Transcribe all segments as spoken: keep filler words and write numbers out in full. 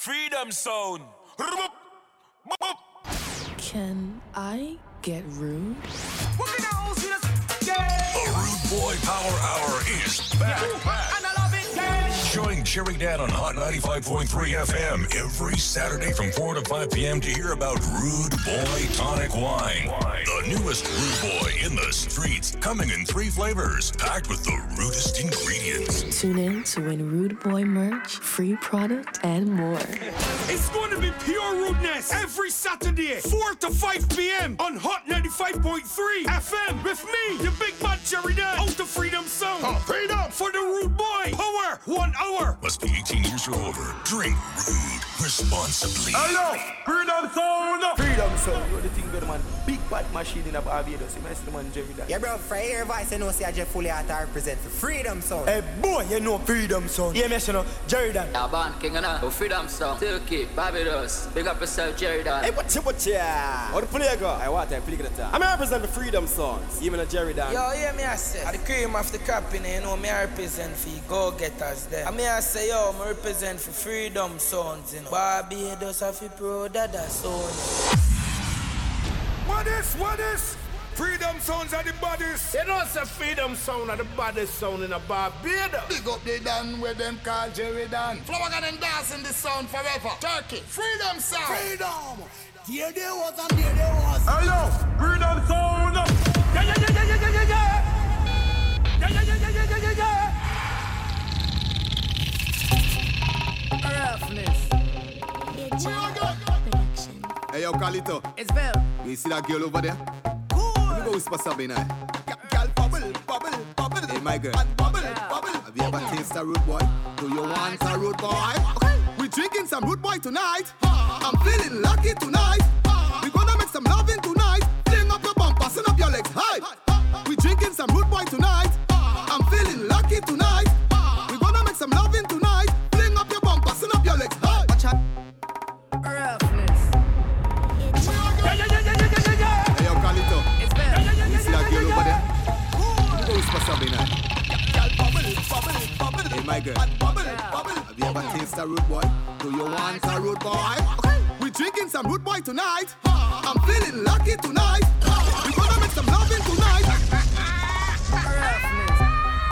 Freedom Sound. Can I get rude? The Rude Boy Power Hour is back. back. Join Jerry Dan on Hot ninety-five point three F M every Saturday from four to five p.m. to hear about Rude Boy Tonic Wine. The newest Rude Boy in the streets, coming in three flavors, packed with the rudest ingredients. Tune in to win Rude Boy merch, free product, and more. It's going to be pure rudeness every Saturday, four to five p.m. on Hot ninety-five point three F M with me, the big bad Jerry Dan, out the Freedom Sound. Oh, freedom for the Rude Boy Power, one hour. Must be eighteen years or older. Drink Rude responsibly. Hello, Freedom Sound. Freedom Sound, you know the thing good, man. Big bad machine in a Barbados. You mess the man Jerry Dan. Yeah, bro, for your voice, you know, see I just fully out to represent for Freedom Sound. Hey, boy, you know Freedom Sound. Yeah, me, you know, Jerry Dan. Yeah, Ban, King and I, Freedom Sound, Turkey, Barbados. Big up yourself, Jerry Dan. Hey, what's up, what's ya? How the play go? I want to play the time. I'm represent the Freedom Songs. Even a Jerry Dan. Yo, yeah, me I say, at the cream of the cap, you know, me I represent for go-getters there. And me I say, yo, me represent for Freedom Sounds, you know. Barbados have a pro dada sound. What is, what is? Freedom Sounds are the baddest. You know, it's a Freedom Sound are the baddest sound in a Barbados. Big up the Dan where them call Jerry Dan. Flower gun and dancing the sound forever. Turkey, Freedom Sound. Freedom. Here there was and there there was. Hello, Freedom Sound. Yeah, yeah, yeah, yeah, yeah, yeah, yeah. Yeah, yeah, yeah, yeah, yeah, yeah, yeah. Roughness. Hey, yo, Carlito. It's Bill. You see that girl over there? Cool. Let me go whisper something now. Girl, bubble, bubble, bubble. Hey, my girl. Bubble, Yeah. bubble. Have you ever tasted a rude boy? Do you want a rude boy? Okay. We drinking some rude boy tonight. I'm feeling lucky tonight. We gonna make some loving tonight. Fling up your bumper, send up your legs high. We drinking some rude boy tonight. I'm feeling lucky tonight. We gonna make some loving tonight. Fling up your bumper, send up your legs high. Watch out. Roughness. Yeah, yeah, yeah, yeah, yeah, yeah, yeah. Hey, yo, Carlito. It's Bill. You see that girl over there? Let me go whisper something now. Girl, bubble, bubble, bubble. Hey, my girl. Bubble, bubble. Have you ever tasted a rude boy? Do you want a rude boy? Okay. We drinking some rude boy tonight. I'm feeling lucky tonight. We gonna make some loving tonight. Roughness.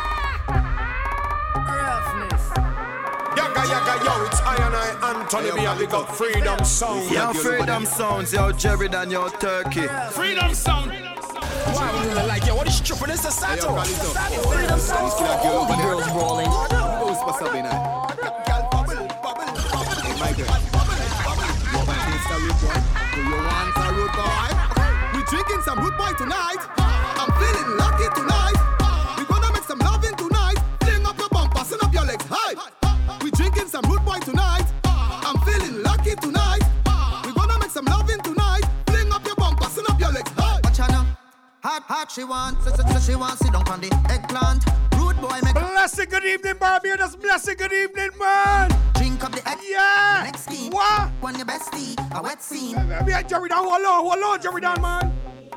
Roughness. Yaga, yaga, yo, it's I and I, Anthony B. I pick up Freedom Sound. Yo, Freedom Sounds, yo, Jerry Dan, yo, Turkey. Freedom Sound. Wow, you like, yo, what is tripping? It's a Hey, yo, Sato. Carlito. Freedom You see that girl All the over there? girls rolling. Let me go whisper something now. Girl, bubble, bubble, bubble. Hey, my girl. Bubble, bubble. You ever taste a rude boy? Do you want a rude boy? We drinking some rude boy tonight. I'm feeling lucky tonight. We gonna make some loving tonight. Fling up your bumper, send up your legs high. We drinking some rude boy tonight. I'm feeling lucky tonight. We gonna make some loving tonight. Fling up your bumper, send up your legs high. Watch her now. Hot, hot, she want, so, so, so she want sit down on the eggplant. Rude boy make Blessed good evening, Barbados. Blessed good evening, man. drink up the egg. Yeah. Next scheme. What? When your bestie, a wet scene. Me and Jerry Dan, hold on, hold on, Jerry Dan, man.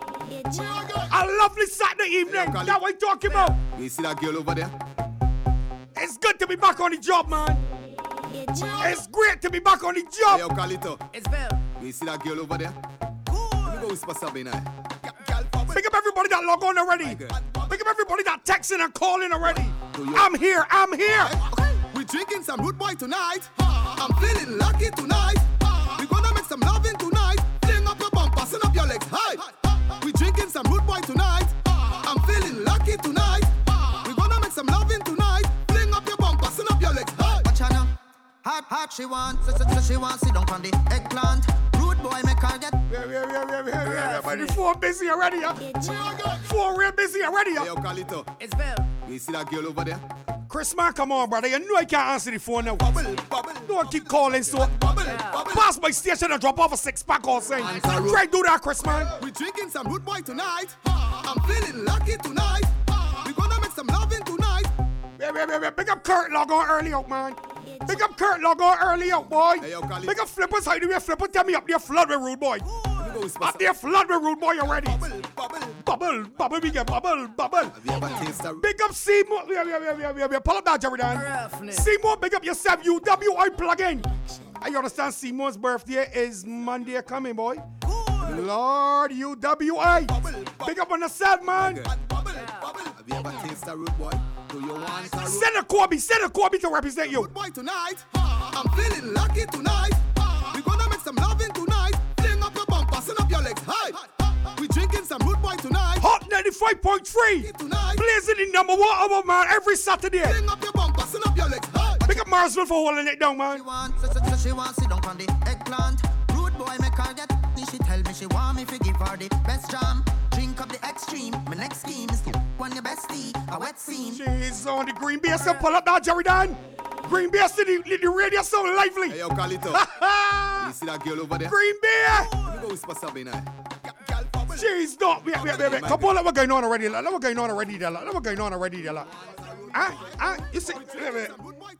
A lovely Saturday evening. Carly. That's what I'm talking about. You see that girl over there? It's good to be back on the job, man. It's great to be back on the Hey, job. yo, Carlito. It's Bill. You see that girl over there? Let me go whisper something now. Girl, bubble. Pick up everybody that log on already. girl. Pick up everybody that texting and calling already. Do you- I'm here, I'm here. We drinking some rude boy tonight. I'm feeling lucky tonight. We gonna make some loving tonight. Fling up your bumper, send up your legs high. We drinking some rude boy tonight. I'm feeling lucky tonight. We gonna make some loving tonight. Fling up your bumper, send up your legs high. Watch her now. Hot, hot, she want, so, so, so she want sit down on the eggplant. Rude boy make her get. Yeah, yeah, yeah, yeah, yeah, yeah. But the four busy already, huh? Four real busy already, Hey, huh? yo, Carlito. It's Bill. You see that girl over there? Chris, man, come on, brother. You know I can't answer the phone now. Bubble, bubble. Don't keep calling, so. Bubble, bubble. Pass my station and drop off a six pack or something. Answer. Try to do that, Chris, man. We drinking some rude boy tonight. I'm feeling lucky tonight. We gonna make some loving tonight. Yeah, yeah, yeah, yeah. Big up Kurt, log on early out, man. Big up Kurt, log on early out, boy. Hey, yo, Carly. Big up Flippers, how do you Flipper? Tell me up there, flood with rude boy. Let me go whisper Up something. there, flood with rude boy already. Bubble, bubble. Bubble, bubble, we get bubble, bubble. Have you ever tasted a Big up Seymour. Yeah, yeah, yeah, yeah, yeah, yeah. Pull up that, Jerry Dan. Roughness. Seymour, big up yourself, U W I plug in. I understand Simone's birthday is Monday coming, boy. Lord U W I. Big up on the set, man. Have you ever tasted a rude boy? Do you want a rude Send a Kobe, send a Kobe to represent you. Rude boy tonight? I'm feeling lucky tonight. We're gonna make some loving tonight. Fling up your bumper, send up your legs high. We drinking some rude boy tonight. Hot ninety-five point three. Blazing the number one album, man, every Saturday. Fling up your bumper, send up your legs high. Big up Marsville for holding it down, man. She want, so, so, so she want sit down on the eggplant. Rude boy make her get. She tell me she want me to give her the best jam. Drink up the extreme. My next scheme is to one your bestie. A wet scene. She's on the green beer, so pull up that Jerry Dan. Green beer, so the, the radio so lively. Hey, yo, Carlito. You see that girl over there? Green beer. Let me go whisper something now. Jeez, no, wait, wait, wait, wait. Come on, what's going on already? Like, what's going on already? There, like, what's going on already? There, like, ah, ah, you see, wait, wait.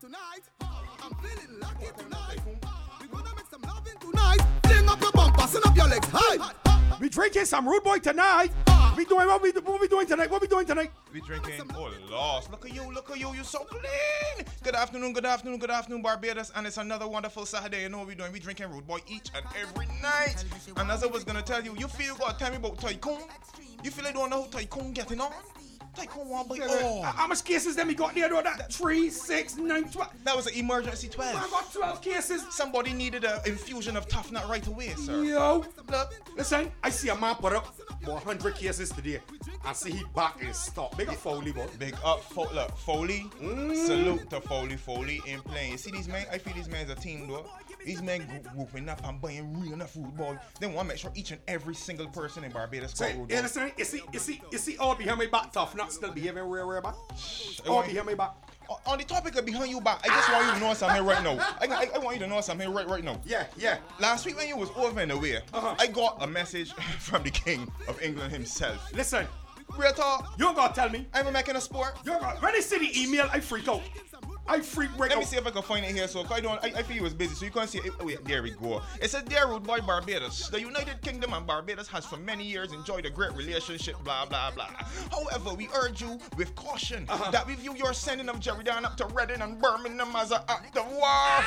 I'm feeling lucky tonight. We're gonna make some loving tonight. Fling up your bumper, send up your legs high. We drinking some rude boy tonight. We doing what we what we doing tonight? What we doing tonight? We drinking. Oh, lost. Look at you, look at you. You so clean. Good afternoon, good afternoon, good afternoon, Barbados, and it's another wonderful Saturday. You know what we doing? We drinking rude boy each and every night. And as I was gonna tell you, you feel you gotta tell me about Tycoon. You feel I don't know how Tycoon getting on. Tycoon one by oh. How much cases then we got there though? That three, six, nine, twelve. That was an emergency twelve. I got twelve cases. Somebody needed an infusion of tough nut right away, sir. Yo, look, listen, I see a man put up one hundred cases today. I see he back in stock. Big up Foley, boy. Big up, Fo- look, Foley. Mm. Salute to Foley. Foley in playing. You see these men? I feel these men as a team, though. These men group, grouping up and buying real enough food, boy. They want to make sure each and every single person in Barbados got Say, rude, you understand? You see, you see, you see all behind my back tough, not still behaving where where back. All behind my back. On the topic of behind you back, I just want you to know something right now. I, I, I want you to know something right right now. Yeah, yeah. Last week when you was over and away, uh-huh. I got a message from the King of England himself. Listen, real talk. You ain't gonna tell me. I'm making a sport. You gonna when they see the email, I freak out. I freak right Let out. me see if I can find it here. So I don't. I, I feel he was busy, so you can't see it. Oh, wait, there we go. It says, "Dear Rude Boy Barbados, the United Kingdom and Barbados has for many years enjoyed a great relationship. Blah blah blah. However, we urge you with caution uh-huh. that we view your sending of Jerry Dan up to Reading and Birmingham as an act of war.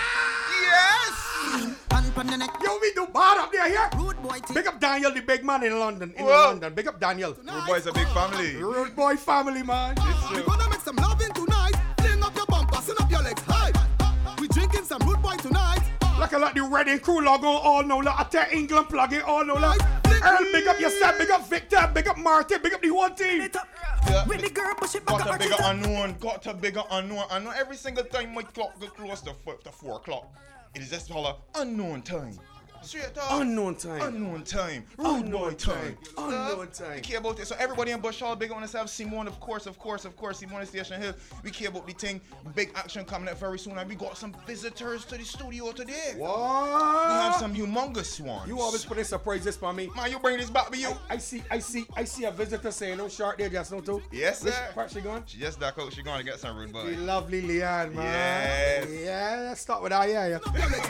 Yes. Yo, we do bad up there here. Rude boy. Big up Daniel, the big man in London. In Whoa. London. Big up Daniel. Rude Boy's a big family. Rude Boy family, man. We're gonna make some loving tonight. Fling up your bumper, send up your legs high. We drinking some rude boy tonight. Like a lot the Reading crew logo all know. Like attack England plug it all know. Like Earl, big up yourself. Big up Victor. Big up Martin. Big up the whole team. Yeah. With the girl, push it back. Got a bigger unknown. Got a bigger unknown. I know every single time my clock gets close to four, to four o'clock, it is just all unknown time. Straight up. Unknown time. Unknown time. Rude boy time. Unknown uh, time. We care about it. So everybody in Bush Hall, big on themselves. Simone, of course, of course, of course. Simone Station Hill. We care about the thing. Big action coming up very soon. And we got some visitors to the studio today. What? We have some humongous ones. You always put in surprises for me. Man, you bring this back with you. I, I see, I see, I see a visitor saying no short there just no too. Yes, sir. Which part she going? She just duck out. She going to get some rude boy. The lovely Leanne, man. Yes. Yeah, let's start with that, yeah, yeah.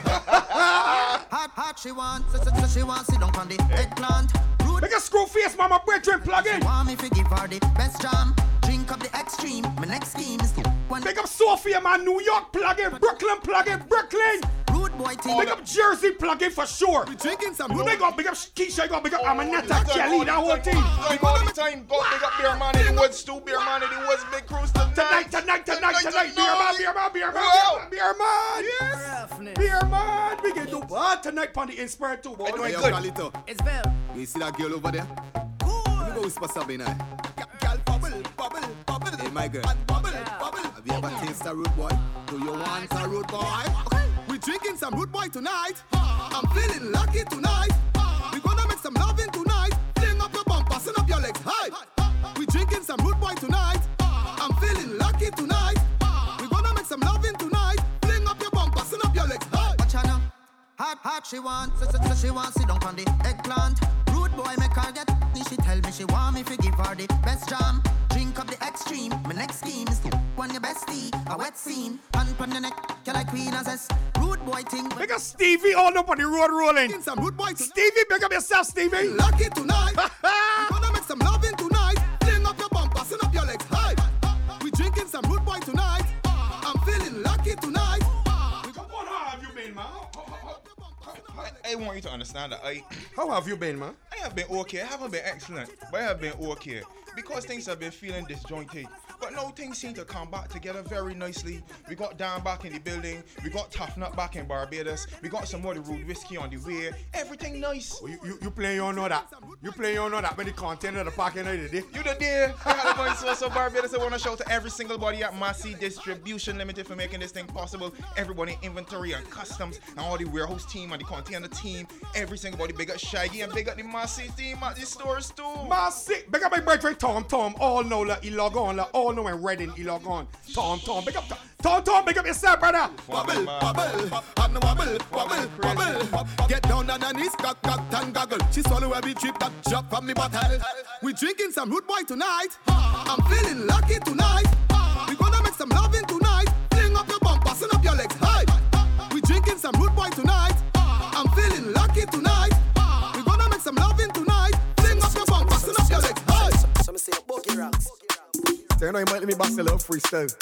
Hot, hot, she want, so, so, so she want sit down on the eggplant. Rude. Make a screw face, mama, brethren, plug in. She want me to give her the best jam. Drink up the extreme. My next scheme is to one. Big up Sophia, man, New York, plug in. Brooklyn, plug in. Brooklyn. Rude boy team. Big up Jersey, plug in for sure. We drinking some rude. Big up, big up Keisha, big up, big up Amanetta, Oh, Kelly, that whole team. All the time, go big up Beer Man in the Woods, too. Beer Man in the Woods, Big Cruise Tonight, tonight, tonight, tonight. Beer Man, beer man, beer man, beer man. Yes. Beer man. We can do bad tonight on the Inspired too, boy. Hey, yo, Carlito. It's Bell. You see that girl over there? Let me go whisper something now. Girl, bubble, bubble, bubble. Hey, my girl. Bubble, bubble. Have you ever tasted a rude boy? Do you want a rude boy? Okay. We drinking some rude boy tonight. I'm feeling lucky tonight. We're gonna make some loving tonight. Fling up your bumper, send up your legs high. We drinking some rude boy tonight. I'm feeling lucky tonight. We're gonna make some loving tonight. Fling up your bumper, send up your legs high. Watch her now. Hot, hot, she want, so, so, so she want sit down on the eggplant. Rude boy make her get. She tell me she want me to give her the best jam. Drink up the extreme. My next scheme is to one your bestie. A wet scene. Hand on the neck. Can I queen as a rude boy thing? Big up Stevie all up on the road rolling. Some rude boy Stevie, big up yourself, Stevie. Lucky tonight. We're gonna make some loving tonight. Fling up your bumper, send up your legs high. We drinking some rude boy tonight. I'm feeling lucky tonight. Come on, how have you been, man? How, how, I want you to understand that I... How have you been, man? I have been okay. I haven't been excellent, but I have been okay. Because things have been feeling disjointed. But no, things seem to come back together very nicely. We got Dan back in the building. We got Tough Nut back in Barbados. We got some more of the Rude Whiskey on the way. Everything nice. Well, you, you, you play you know that. You play you know that when the content of the parking of the day. You the day. I had a voice for so Barbados. I want to shout to every single body at Massey Distribution Limited for making this thing possible. Everybody in inventory and customs and all the warehouse team and the container team. Every single body. Big up Shaggy and big up the Massey team at the stores too. Massey. Big up my brethren Tom Tom. All know that he log on. Like, all know when Reading he log on. Tom Tom. Big up Tom. Tom Tom. Big up yourself, brother. Wobble, wobble, and wobble, wobble, wobble. Get down on her knees, cock, cock, and goggle. She swallow every trip that drop from me bottle. We drinking some root boy tonight. I'm feeling lucky tonight. We gonna make some loving tonight. Fling up your bumper, send up your legs high. We drinking some root boy tonight. I'm feeling lucky tonight. We gonna make some loving tonight. Fling up your bumper, send up your legs high. Some say boogie rocks. So you know you might let me bust a little freestyle.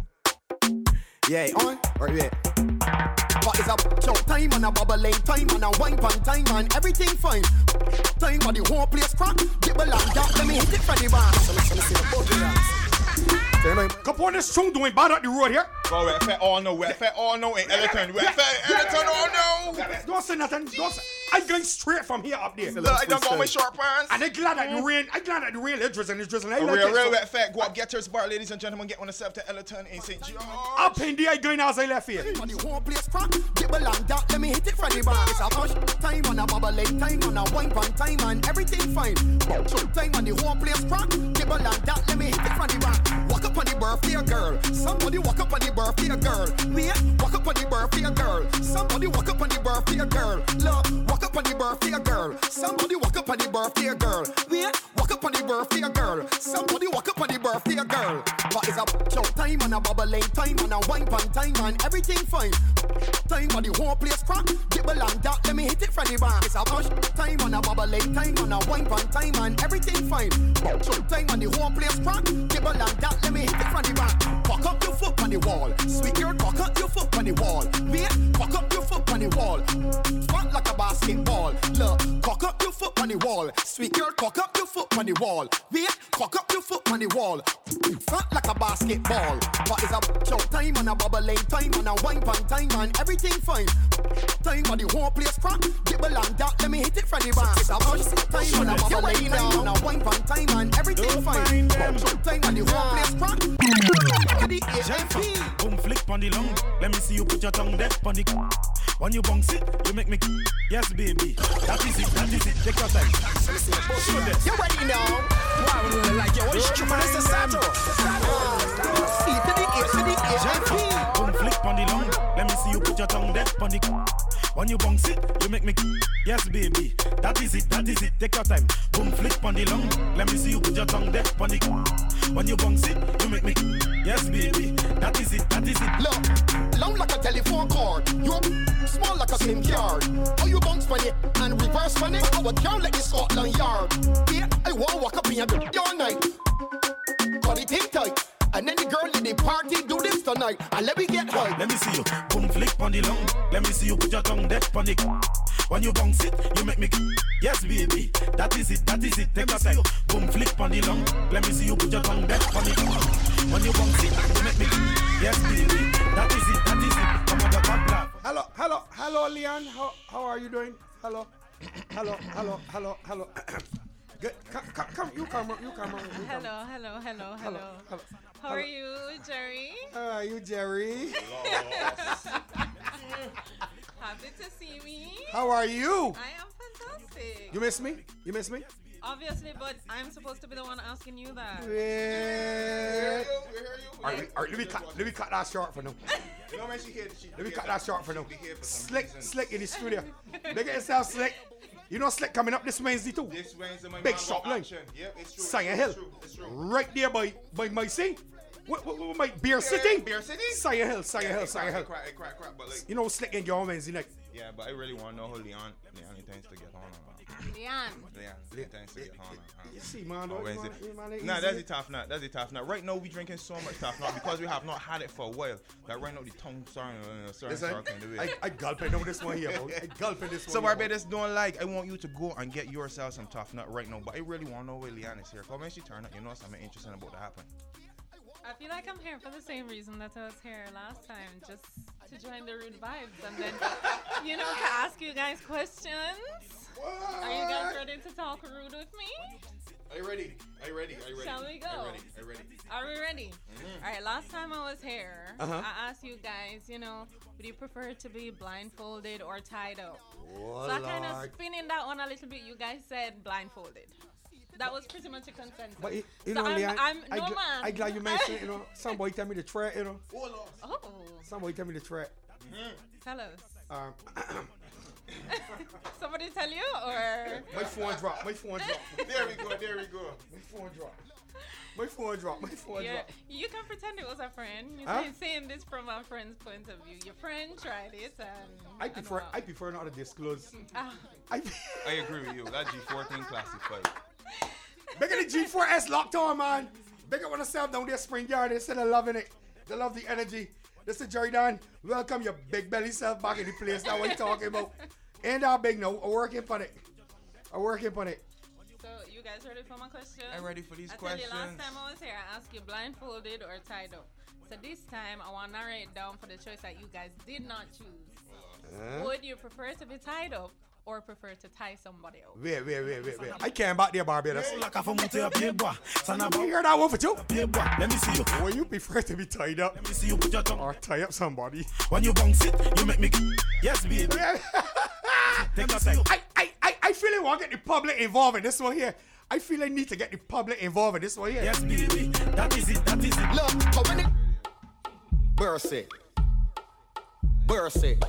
Yeah, on or yeah. What is up? So time and a bubbling, time and a wine pan, time and everything fine. Time when the whole place crack, gibble and that, let me hit it from the bar. Some say boogie rocks. Come on, this song doing bad at the road here. Bro, we're fair all no, we're fair all no in Ellerton. We're fair Ellerton all no. Don't say nothing. Don't say. I'm going straight from here up there. Look, I don't got my short pants. And I'm glad that the rain, I'm glad that the rain is drizzling, it's drizzling. A real, real wet fact. Go up, get yours bar, ladies and gentlemen. Get on yourself to Ellerton in Saint George. Up in there, I'm going as I left here. When the whole place crack, gibble and that, let me hit it from the bar. It's a push, time on a bubbling, time on a wine pan, time and everything fine. So time when the whole place crack, gibble and that, let me hit it from the bar. Walk up on the birthday girl. Somebody walk up on the birthday girl. Me, walk up on the birthday girl. Somebody walk up on the birthday girl. Love, walk up on the birthday girl. Somebody walk up on the birthday girl. Me, walk up on the birthday girl. Somebody walk up on the birthday girl. What is up? So time on a bubbling, time on a wine pan, time and everything fine. Time on the whole place crack, gibble and that, let me hit it from the bar. It's a push. Time on a bubbling, time on a wine pan, time and everything fine. So time on the whole place crack, gibble and that, let me hit it from the bar. Walk up your foot on the wall. Sweet girl, walk up your foot on the wall. Me, walk up your foot on the wall. Fat like a basketball. Look, cock up your foot on the wall. Sweet girl, cock up your foot on the wall. Me, cock up your foot on the wall. Fat like a basketball. What is up? So time on a bubbling, time on a wine pan, time and everything fine. Time on the whole place crack, gibble and that, let me hit it from the bar. It's a push. Time on a bubbling, time on a wine pan, time and everything fine. So time on the whole place crack. Boom flick on the lung. Let me see you put your tongue there on the. When you bounce it, you make me. Yes, baby. That is it. That is it. Take your time. You ready now? Why would you like your own stupid as a saddle? C to the A to the A. Boom flick on the lung. Let me see you put your tongue there on the. When you bounce it, you make me. Yes, baby. That is it. That is it. Take your time. Boom flick on the lung. Let me see you put your tongue there on the. When you bounce it, you make me. Yes, baby. That is it. That is it. Look, long like a telephone cord. You small like a slim yard. How you bounce funny and reverse funny? I would can't let you Scotland Yard. Yeah, I wanna walk up in your good all night. Got it in tight. And then the girl in the party do this tonight. And let me get high. Let me see you. Boom flick on the lung. Let me see you put your tongue there on the. When you bounce it, you make me. Yes, baby. That is it. That is it. Take your time. Boom flick on the lung. Let me see you put your tongue there on the. When you bounce it, you make me. Yes, baby. That is it. That is it. Come on, the top. Hello, hello, hello, Leon. How how are you doing? Hello, hello, hello, hello, hello. Good. Come, come, come, you come, you come, you come. Hello, hello, hello, hello. hello. How are you, Jerry? How are you, Jerry? Happy to see me. How are you? I am fantastic. You miss me? You miss me? Obviously, but I'm supposed to be the one asking you that. Yeah. Alright, we, alright, let me cut, let me cut that short for now. Let me cut that short for now. Slick, slick in the studio. Look at yourself, Slick. You know Slick coming up this Wednesday too. This Wednesday, my big shop line. Yep, it's true. Sion Hill. It's true. It's true. Right there by by my sea. What, what, what, my Beer City? Beer City? Sion Hill, Sion yeah, Hill, hey, Sion Hill. Crack, crack, crack, but like, you know Slick and your Wednesday night. Yeah, but I really want to know how Leon, Leon intends to get on. Leon. Leon, Leon intends to get on. You see, man. Oh, Wednesday. Nah, that's the tough nut. That's the tough nut. Right now, we drinking so much tough nut because we have not had it for a while. Like right now, the tongue starting, uh, starting, starting to I, I gulping on this one here, bro. I gulping this one. So, Barbados don't like. I want you to go and get yourself some tough nut right now. But I really want to know where Leon is here. Because when she turn up, you know something interesting about to happen. I feel like I'm here for the same reason that I was here last time, just to join the rude vibes and then, you know, to ask you guys questions. What? Are you guys ready to talk rude with me? Are you ready? Are you ready? Are you ready? Shall we go? Are you ready? Are you ready? Are we ready? Mm-hmm. All right, last time I was here, uh-huh. I asked you guys, you know, would you prefer to be blindfolded or tied up? Oh, so I kind of Lord. spinning that one a little bit. You guys said blindfolded. That was pretty much a consensus. But you, you so know, I'm, Leon, I'm, I, no gl- man. I glad you mentioned it, you know. Somebody tell me the threat, you know. Oh. Somebody tell me the threat. Mm-hmm. Tell us. Um, Somebody tell you or? My phone dropped. My phone dropped. There we go. There we go. My phone dropped. My phone dropped. My phone Yeah, dropped. you can pretend it was a friend. You're Huh? saying, saying this from a friend's point of view. Your friend tried it and. I and prefer. what? I prefer not to disclose. Ah. I. I agree with you. That G fourteen classified. Big up the G four S locked on, man. Big up on yourself down there, Spring Yard. They said they're loving it. They love the energy. This is Jerry Dan. Welcome your big belly self back in the place. That's what you talking about. Ain't that big no. I'm working for it. I'm working for it. So you guys ready for my question? I'm ready for these I questions. Tell you, last time I was here, I asked you blindfolded or tied up. So this time I want to narrow it down for the choice that you guys did not choose. Huh? Would you prefer to be tied up or prefer to tie somebody else? Wait, wait, wait, wait, wait. I can't back there, Barbados. You hear that one for two? Let me see you. Will you prefer to be tied up? Let me see you put your tongue. Or tie up somebody? When you bounce it, you make me. Yes, baby. Take a second. I, I, I, I feel I want to get the public involved in this one here. I feel I need to get the public involved in this one here. Yes, baby. That is it. That is it. Look, but when it burst it, burst it,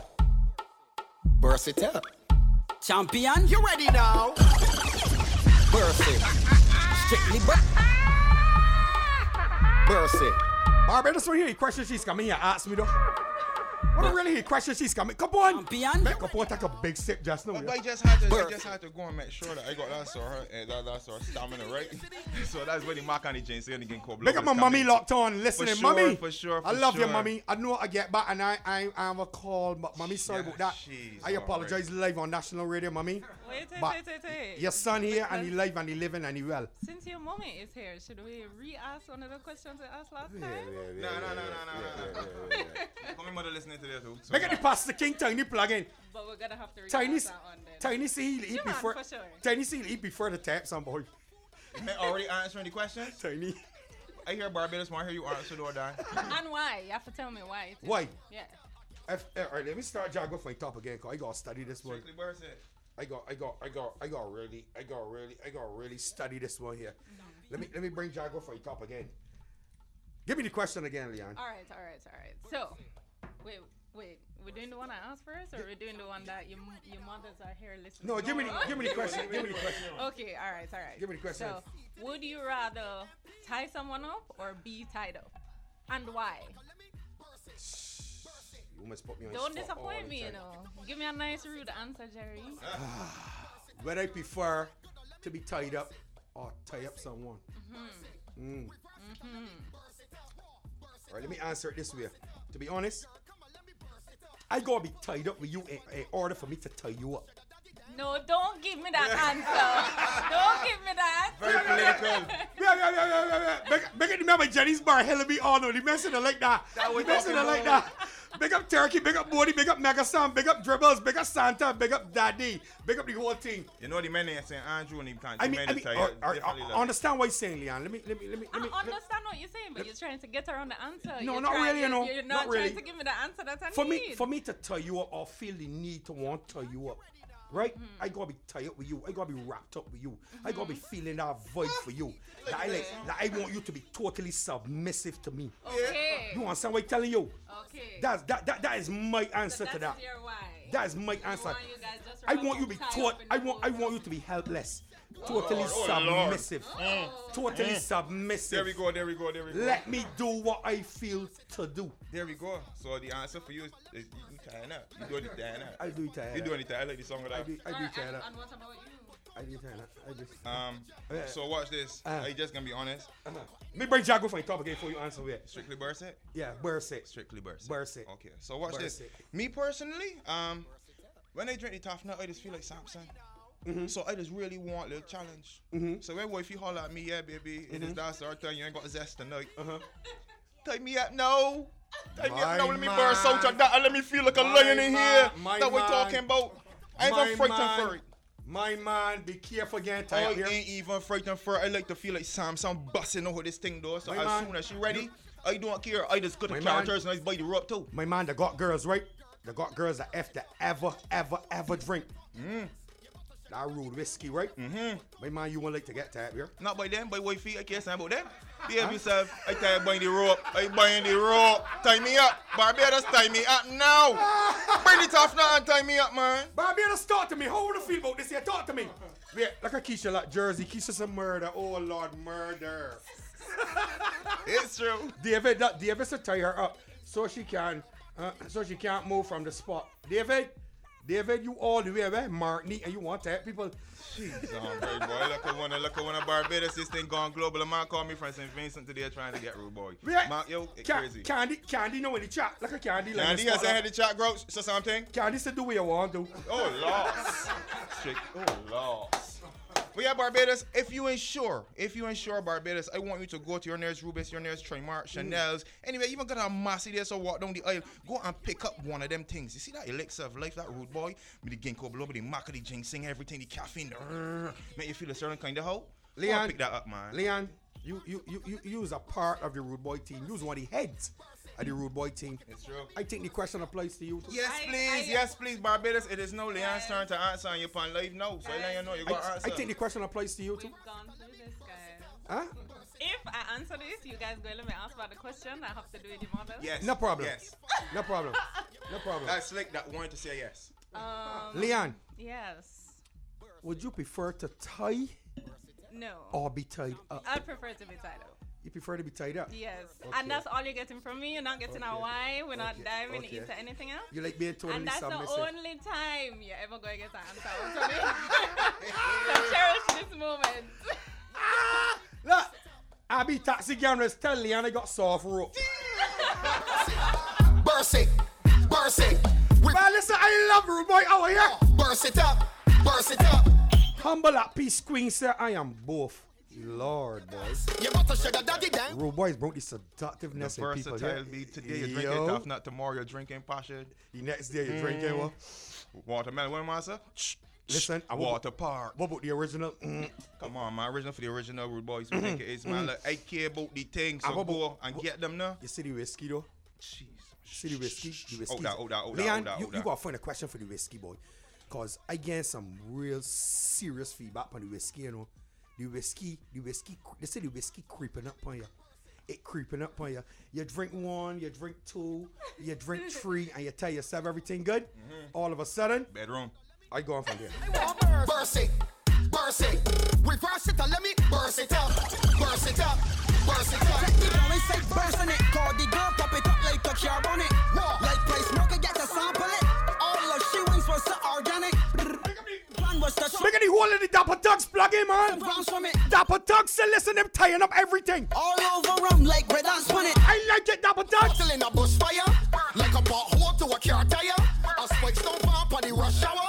burst it up. Champion, you ready now? Burst it. Strictly burst. Burst it. Barbados, what here? The question she's coming here ask me though. What really the question she's coming? Come on. Champion. Make up take a big sip just now. But Yeah. I just had to, I just had to go and make sure that I got that sort of, uh, that, that sort of stamina, right? So that's where the mark on the James saying again. Make up my mommy locked on, listening, for sure, mommy. For sure, for I love sure. you, mommy. I know I get back and I, I, I have a call, but mommy, sorry Yeah, about that. she's I apologize live on national radio, mommy. Wait, wait, But wait, wait, wait. your son here and he Because live and he living and he well. Since your mommy is here, should we re-ask one of the questions I asked last time? No, no, no, no, no, no. Come mother listening to this too. Make it the Pastor King Tiny plug in. But we're gonna have to re-ask Tiny, that one then. Tiny see he You eat man, before. for sure. Tiny see he eat before the tap some boy. Already answering the questions? Tiny. I hear Barbados want to hear you answer or die. And why? You have to tell me why. too. Why? Yeah. If, all right, let me start Jago from the top again, cause I gotta study this one. Strictly burst it. I got, I got, I got, I got really, I got really, I got really study this one here. Let me, let me bring Jago from the top again. Give me the question again, Leon. All right, all right, all right. So, wait, wait. We're doing the one I asked first, or we're doing the one that your your mothers are here listening? No, to? give me, the, give me the question. Give me the question. Okay, all right, all right. Give me the question. So, would you rather tie someone up or be tied up, and why? You almost put me on Don't spot all disappoint the me, you time. know. Give me a nice rude answer, Jerry. Whether I prefer to be tied up or tie up someone. Mm-hmm. Mm. Mm-hmm. All right, let me answer it this way. To be honest, I gotta be tied up with you in, in order for me to tie you up. No, don't give me that answer. Don't give me that. Very political. Yeah, yeah, yeah, yeah, yeah, yeah. Make, make it remember Jenny's bar, Hillary Arnold. He messing it like that. That He was messing it talking like about- that. Big up Turkey, big up Bodie, big up Mega Sam, big up Dribbles, big up Santa, big up Daddy, big up the whole thing. You know the men there saying Andrew and he can't. I mean, I men mean, tell you, or, or, definitely or, love understand what he's saying, Leon. Let me, let me, let me, let me. I understand what you're saying, but you're trying to get around the answer. No, You're not trying- really, you know. You're Not not, really. trying to give me the answer that I For need. me, for me to tie you up or feel the need to want to tie you up, right? Mm-hmm. I gotta be tied up with you. I gotta be wrapped up with you. I gotta be feeling that vibe for you. That I like, that I want you to be totally submissive to me. Okay. You understand what I'm telling you? Okay. That's that that that is my answer so to that's that. your why. That is my You answer. want you guys just I want you to be tot- I want I want you to be helpless. Totally oh, submissive. Mm. Totally Mm. submissive. There we go, there we go, there we go. Let me do what I feel to do. There we go. So the answer for you is, is you tying up. You doing it tying up. I do tie You up. doing it tying. I like the song of that. I do, I do tie and, up. and what about you? I do tie up. I just. Um. Yeah. So watch this. Uh. Are you just gonna be honest? Uh-huh. Me bring Jago for the top again for you answer it. Strictly Burset? Yeah, Burset. Strictly Burset. Burset. Okay. So watch this. Burset. Me personally, um, when I drink the tough nut, I just feel like Samson. Mm-hmm. So I just really want a little challenge. Mm-hmm. So when wifey holler at me, yeah, baby, it is Mhm. that our time. You ain't got a zest tonight. Uh-huh. Tie me up now. Tie me up My now. Let me man. burst out of that and let me feel like a My lion in man. here. My That we're man. talking about. I ain't My even frightened man. for it. My man, be careful again. I Type here. ain't even frightened for it. I like to feel like Samson busting over this thing though. So My as man. soon as she ready, I don't care. I just got the My characters and I just bite the rope too. My man, they got girls, right? They got girls that F that ever, ever, ever drink. Mm. That rude whiskey, right? Mm-hmm. My man, you want like to get that here? Not by them, by wifey. I can't say about them. Behave yourself. I tell you, bind the rope. I bind the rope. Tie me up. Barbados, tie me up now. Bring it off now and tie me up, man. Barbados, talk to me. How would you feel about this here? Talk to me. Yeah, like a Keisha, like Jersey. Keisha's a murder. Oh, Lord, murder. It's true. David, that David should tie her up so she can, uh, so she can't move from the spot. David, David, you all the way away, Martini, and you want to help people. Jeez, oh, boy, boy. Look at one, look at one of Barbados. This thing gone global. A man called me from Saint Vincent today trying to get rude boy. Yeah. Mark, yo, it's Ca- crazy. Candy, Candy, know in the chat. Like a Candy. Like Candy, in the yes, spot, I like- had the chat, Grouch. So something. Candy said do what you want to. Oh, Lord. Shit. Oh, Lord. But yeah, Barbados, if you ain't sure, if you ain't sure, Barbados, I want you to go to your nearest Rubens, your nearest Trimark, Chanel's. Anyway, even got a Massey there, so walk down the aisle. Go and pick up one of them things. You see that elixir of life, that rude boy? With the ginkgo biloba, the maca, the ginseng, everything, the caffeine, the rrr, make you feel a certain kind of hoe. Leon, Leon, pick that up, man. Leon, you you you you you was a part of the Rude Boy team. You was one of the heads of the Rude Boy team. It's true. I think the question applies to you too. Yes, I- please. I- yes, please, Barbados. It is now Leon's turn to answer on your pan live now. So let you know you got to I, answer. I think the question applies to you too. We've gone through this, guys. Huh? If I answer this, you guys go let me ask about the question. I have to do it in model. Yes. No problem. Yes. No problem. No problem. That's Slick that wanted to say yes. Um, Leon, Yes. would you prefer to tie No. or be tied up? I'd prefer to be tied up. You prefer to be tied up? Yes. Okay. And that's all you're getting from me. You're not getting a Okay. why. We're not Okay. diving Okay. into anything else. You like being totally And that's submissive. the only time you're ever going to get an answer out of me. So cherish this moment. Look, I be taxi cameras tell Leon I got soft rope. Burst it, burst it. Man, listen, I love Rude Boy out here. Burst it up, burst it up. Humble at peace queen, sir. I am both. Lord, boys. You got to sugar daddy then. Rude Boys brought the seductiveness The in people. versatile Yeah? beat today. You're drinking Yo. tough nut. Tomorrow you're drinking passion. The next day you're drinking what? Watermelon. What am I say? Listen, I what Water about- Park. What about the original? Mm. Come on, man. Original for the original Rude Boys. We think it is, man. Like, I care about the things, so Ah, what go about- and get them now. You see the whiskey though? Jeez. See the whiskey? The whiskey. Hold that, hold that, hold that, Leon, hold that, you, hold you that. gotta find a question for the whiskey, boy. Cause I get some real serious feedback on the whiskey, you know. The whiskey, the whiskey, they say the whiskey creeping up on you. It creeping up on you. You drink one, you drink two, you drink three, and you tell yourself everything good. Mm-hmm. All of a sudden, Bedroom. I go on from there. Burst it, burst it. Reverse it and let me burst it up, burst it up, burst it up. Take it on and say burst on it. Call the girl, pop it up like a car on it. Like play smoke and get the sample it. All of she wings was the organic. Plan was the Look at the whole of the Dapper Tugs plug in, man. grams from it. Dapper Tugs, say listen, them tying up everything. All over rum like bread and spun it. I like it, Dapper Tugs. Bottle in a bushfire, like a pothole to a car tire. A spike stone pump on the rush hour.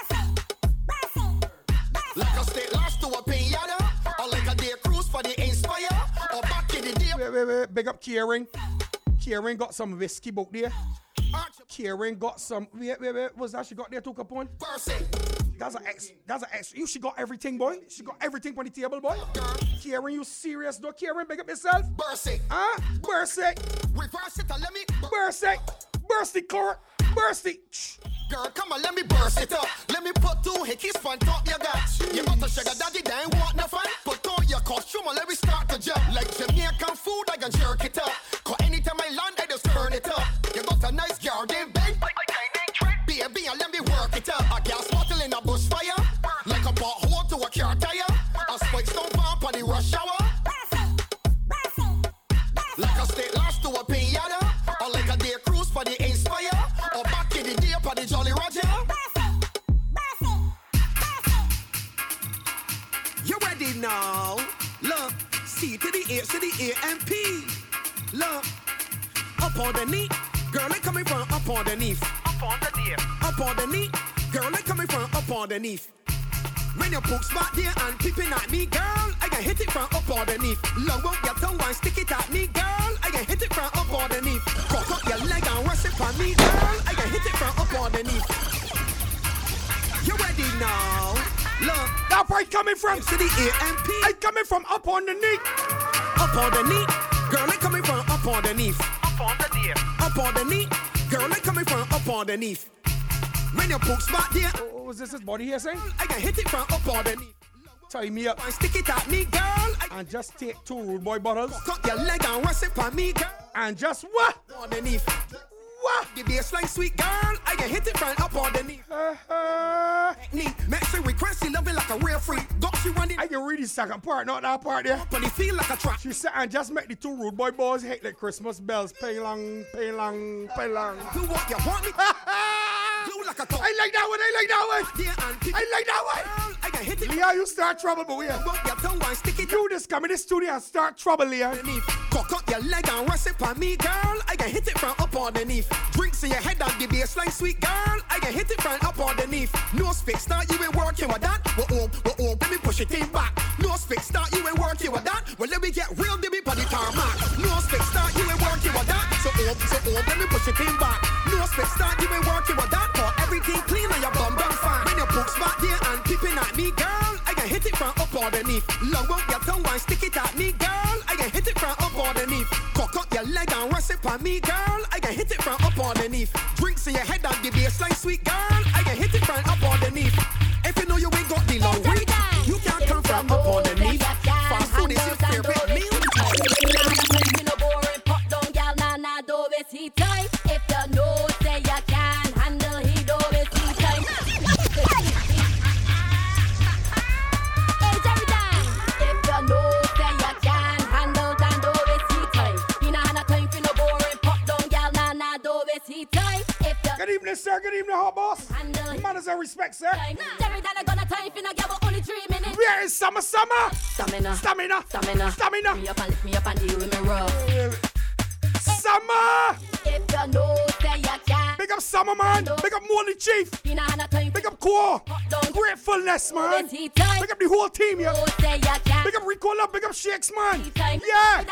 Like a state lost to a pinata, or like a day cruise for the Inspire, or back in the day. Wait, wait, wait. Big up Kieran. Kieran got some whiskey book there. Kieran got some. Wait, wait, wait. What's that she got there, took up on? That's an ex. That's an ex. You, she got everything, boy. She got everything on the table, boy. Kieran, you serious, though? Kieran, big up yourself. Burst it. Huh? Burst it. Reverse it and let me Burst it. Burst it, Clark. Burst it. Shh. Girl, come on, let me burst it up. Let me put two hickeys on top you got. You got a sugar daddy, they ain't want no fun. Put on your costume and let me start to jump. Like Jamaican food, I can jerk it up. Cause anytime I land, I just turn it up. You got a nice garden bed. Baby, and let me work it up. A gas bottle in now? Look, C to the H to the A and P. Look, up on the knee, girl, I coming from up underneath. Up on the knee, up on the knee, girl, I coming from up underneath. When your books back there and peeping at me, girl, I can hit it from up underneath. Long up your tongue and stick it at me, girl, I can hit it from up underneath. Cock up your leg and rest it on me, girl, I can hit it from up underneath. You ready now? Look, that part coming from to the A M P. I coming from up underneath. Up underneath, girl, I coming from up underneath. Up underneath, up underneath, girl, I coming from up underneath. When your books back there, oh, was this his body here saying? I can hit it from up underneath. Tie me up and stick it at me, girl. I and just take two rude boy bottles. Cut your leg and rest it on me, girl. And just what? Underneath. What? The baseline sweet girl, I can hit it from up underneath. Uh-huh. Make sure request you love it like a real freak. Got she running. I can read the second part, not that part there. But it feel like a trap. She said, and just make the two rude boy boys hit like Christmas bells. Pay long, pay long, pay long. Do what you want me. Do like a top. I like that one, I like that one. Yeah, and I like that one. Girl, I can hit it. Leah, you start trouble, but we are. Your tongue and stick it. You just come in the studio and start trouble, Leah. Cock up your leg and rest it on me, girl. I can hit it from up underneath. Drinks in your head and the baseline sweet girl. I can hit it from up underneath. No fix start, you ain't working with that. We're home, we're home, let me push it in back. No fix start, you ain't working with that. Well, let me get real, let me body tarmac. No fix start, you ain't working with that. So home, so home, let me push it in back. No fix start, you ain't working with that. For everything clean and your bum bum fine. When your books back there and peeping at me, girl, I can hit it from up underneath. Long up your tongue and stick it at me, girl. I can hit it from up underneath. Cock up your leg and rest it on me, girl. I can hit it from up underneath. Drinks in your head and the baseline sweet girl. I can hit it from up underneath. If you know you ain't got the long reach, you can't come from up underneath. Fast food is your favorite meal. You know boring pop down gal, nah nah do it he time. If you know say you can handle he do it he time. Hey Jerry Dan, if you know say you can handle then do it he time. He nah nah time for no boring pop down gal, nah nah do it he time. If you good evening, sir. Good evening, hot boss. Manners and respect, sir. Jerry Dan, I gonna time for no gal, but only three minutes. Where is summer, summer? Stamina, stamina, stamina, stamina. Me up and lift me up and deal with me rough. Summer. If you know say you can. Big up Summer, man. Big up Molly Chief. Big up Core. Gratefulness, man. Big up the whole team, yeah. Big up Rico Love. Big up Shakes, man. Yeah.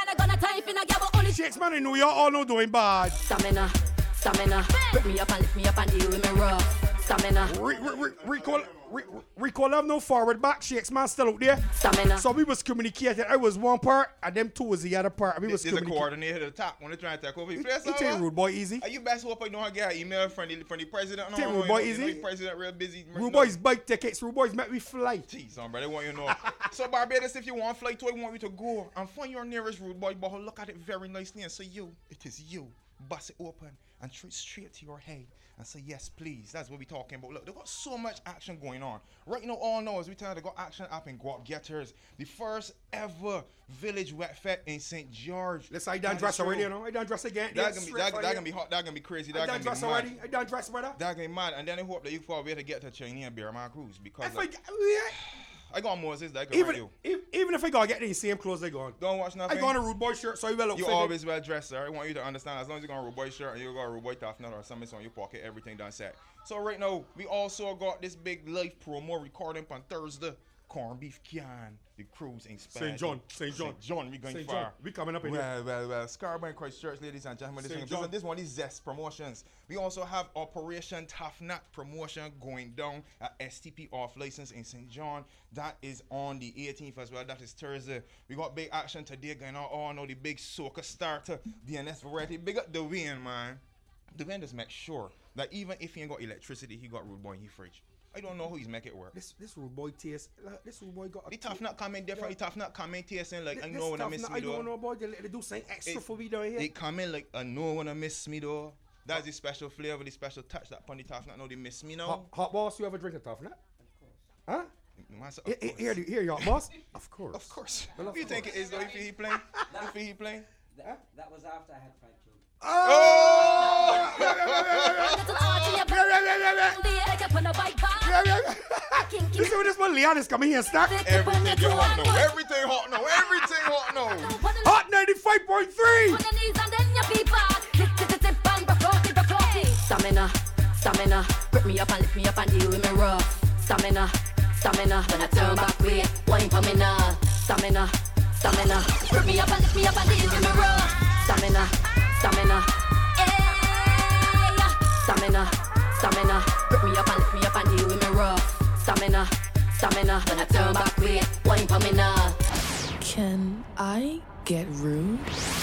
Shakes, man, in New York, all no doing bad. Stamina, stamina. Pick me up and lift me up and deal with me rough. Stamina. Rico, Rico Love no forward back. Shakes, man, still out there. Stamina. So we was communicating. I was one part, and them two was the other part. We was There's a coordinator at the top when they trying to take over. You You take rude boy easy. Are you best hope I don't get an email from the, from the president? Take rude boy easy. You know, the president real busy. Rude boys bike tickets. Rude boys make me fly. Jeez, son, bro, they want you to know. So Barbados, if you want flight to, I want you to go and find your nearest rude boy, but look at it very nicely and say, you, it is you. Bust it open and straight straight to your head and say, yes, please. That's what we're talking about. Look, they got so much action going on. Right now, all know as we tell you, they got action up in Guap Getters. The first ever village wet fete in Saint George. Let's say I done dress already, you know. I done dress again. That's gonna be that, that gonna be hot. That gonna be crazy. That I done gonna dress be already. mad. I done dress, brother. That gonna be mad. And then I hope that you fall way to get to Chinese and Beer Man Cruise because If I, like, yeah. I got Moses. That Even, you. if, even if I gotta get the same clothes they go on. Don't watch nothing. I go on a rude boy shirt, so I will look You fitted. always well dressed, sir. I want you to understand. As long as you got a rude boy shirt and you got a rude boy tough nut or something on your pocket, everything done set. So right now, we also got this big live promo recording on Thursday. Corn beef can. The cruise in Spain. Saint John. Saint John. Saint John. We going Saint far. John. We coming up in well, here. Well, well, Scarborough and Christchurch, ladies and gentlemen. This, Saint one, John. this, this one is Zest Promotions. We also have Operation Tough Nut promotion going down at S T P off license in Saint John. That is on the eighteenth as well. That is Thursday. We got big action today going on. Oh no, the big soca starter, D N S variety. Big up Dwayne, man. Dwayne just make sure that even if he ain't got electricity, he got rude boy in his fridge. I don't know who he's make it work. This this rude boy taste. Like, this rude boy got. The tough nut coming different. The tough nut coming tasting like This I know when I miss nut, me I though. don't know, boy. They, they do something extra It- for me down here. It come in like I know when I miss me though. That's the special flavor, the special touch that pon the tough nut. No, they miss me now. Hot, hot boss, you ever drink a tough nut? Huh? Myself, Here, here, here, here, you hot boss. Of course. Of course. Well, What do you think it is though? If he playing, if he playing. That, that was after I had Frank King. Oh! yeah, yeah. You see when this one Leon is coming here, stack? Everything you hot now. Everything hot now. Everything hot now. Hot ninety-five point three. Stamina, stamina, grip me up and lift me up and deal with me rough. Stamina, stamina, when I turn back way, wine for me now. Stamina, stamina, grip me up and lift me up and deal with me rough. Stamina, stamina, hey. Stamina, stamina, grip me up and lift me up and deal with me rough. Stamina, stamina, when I turn back way, wine for me now. Can I get rude?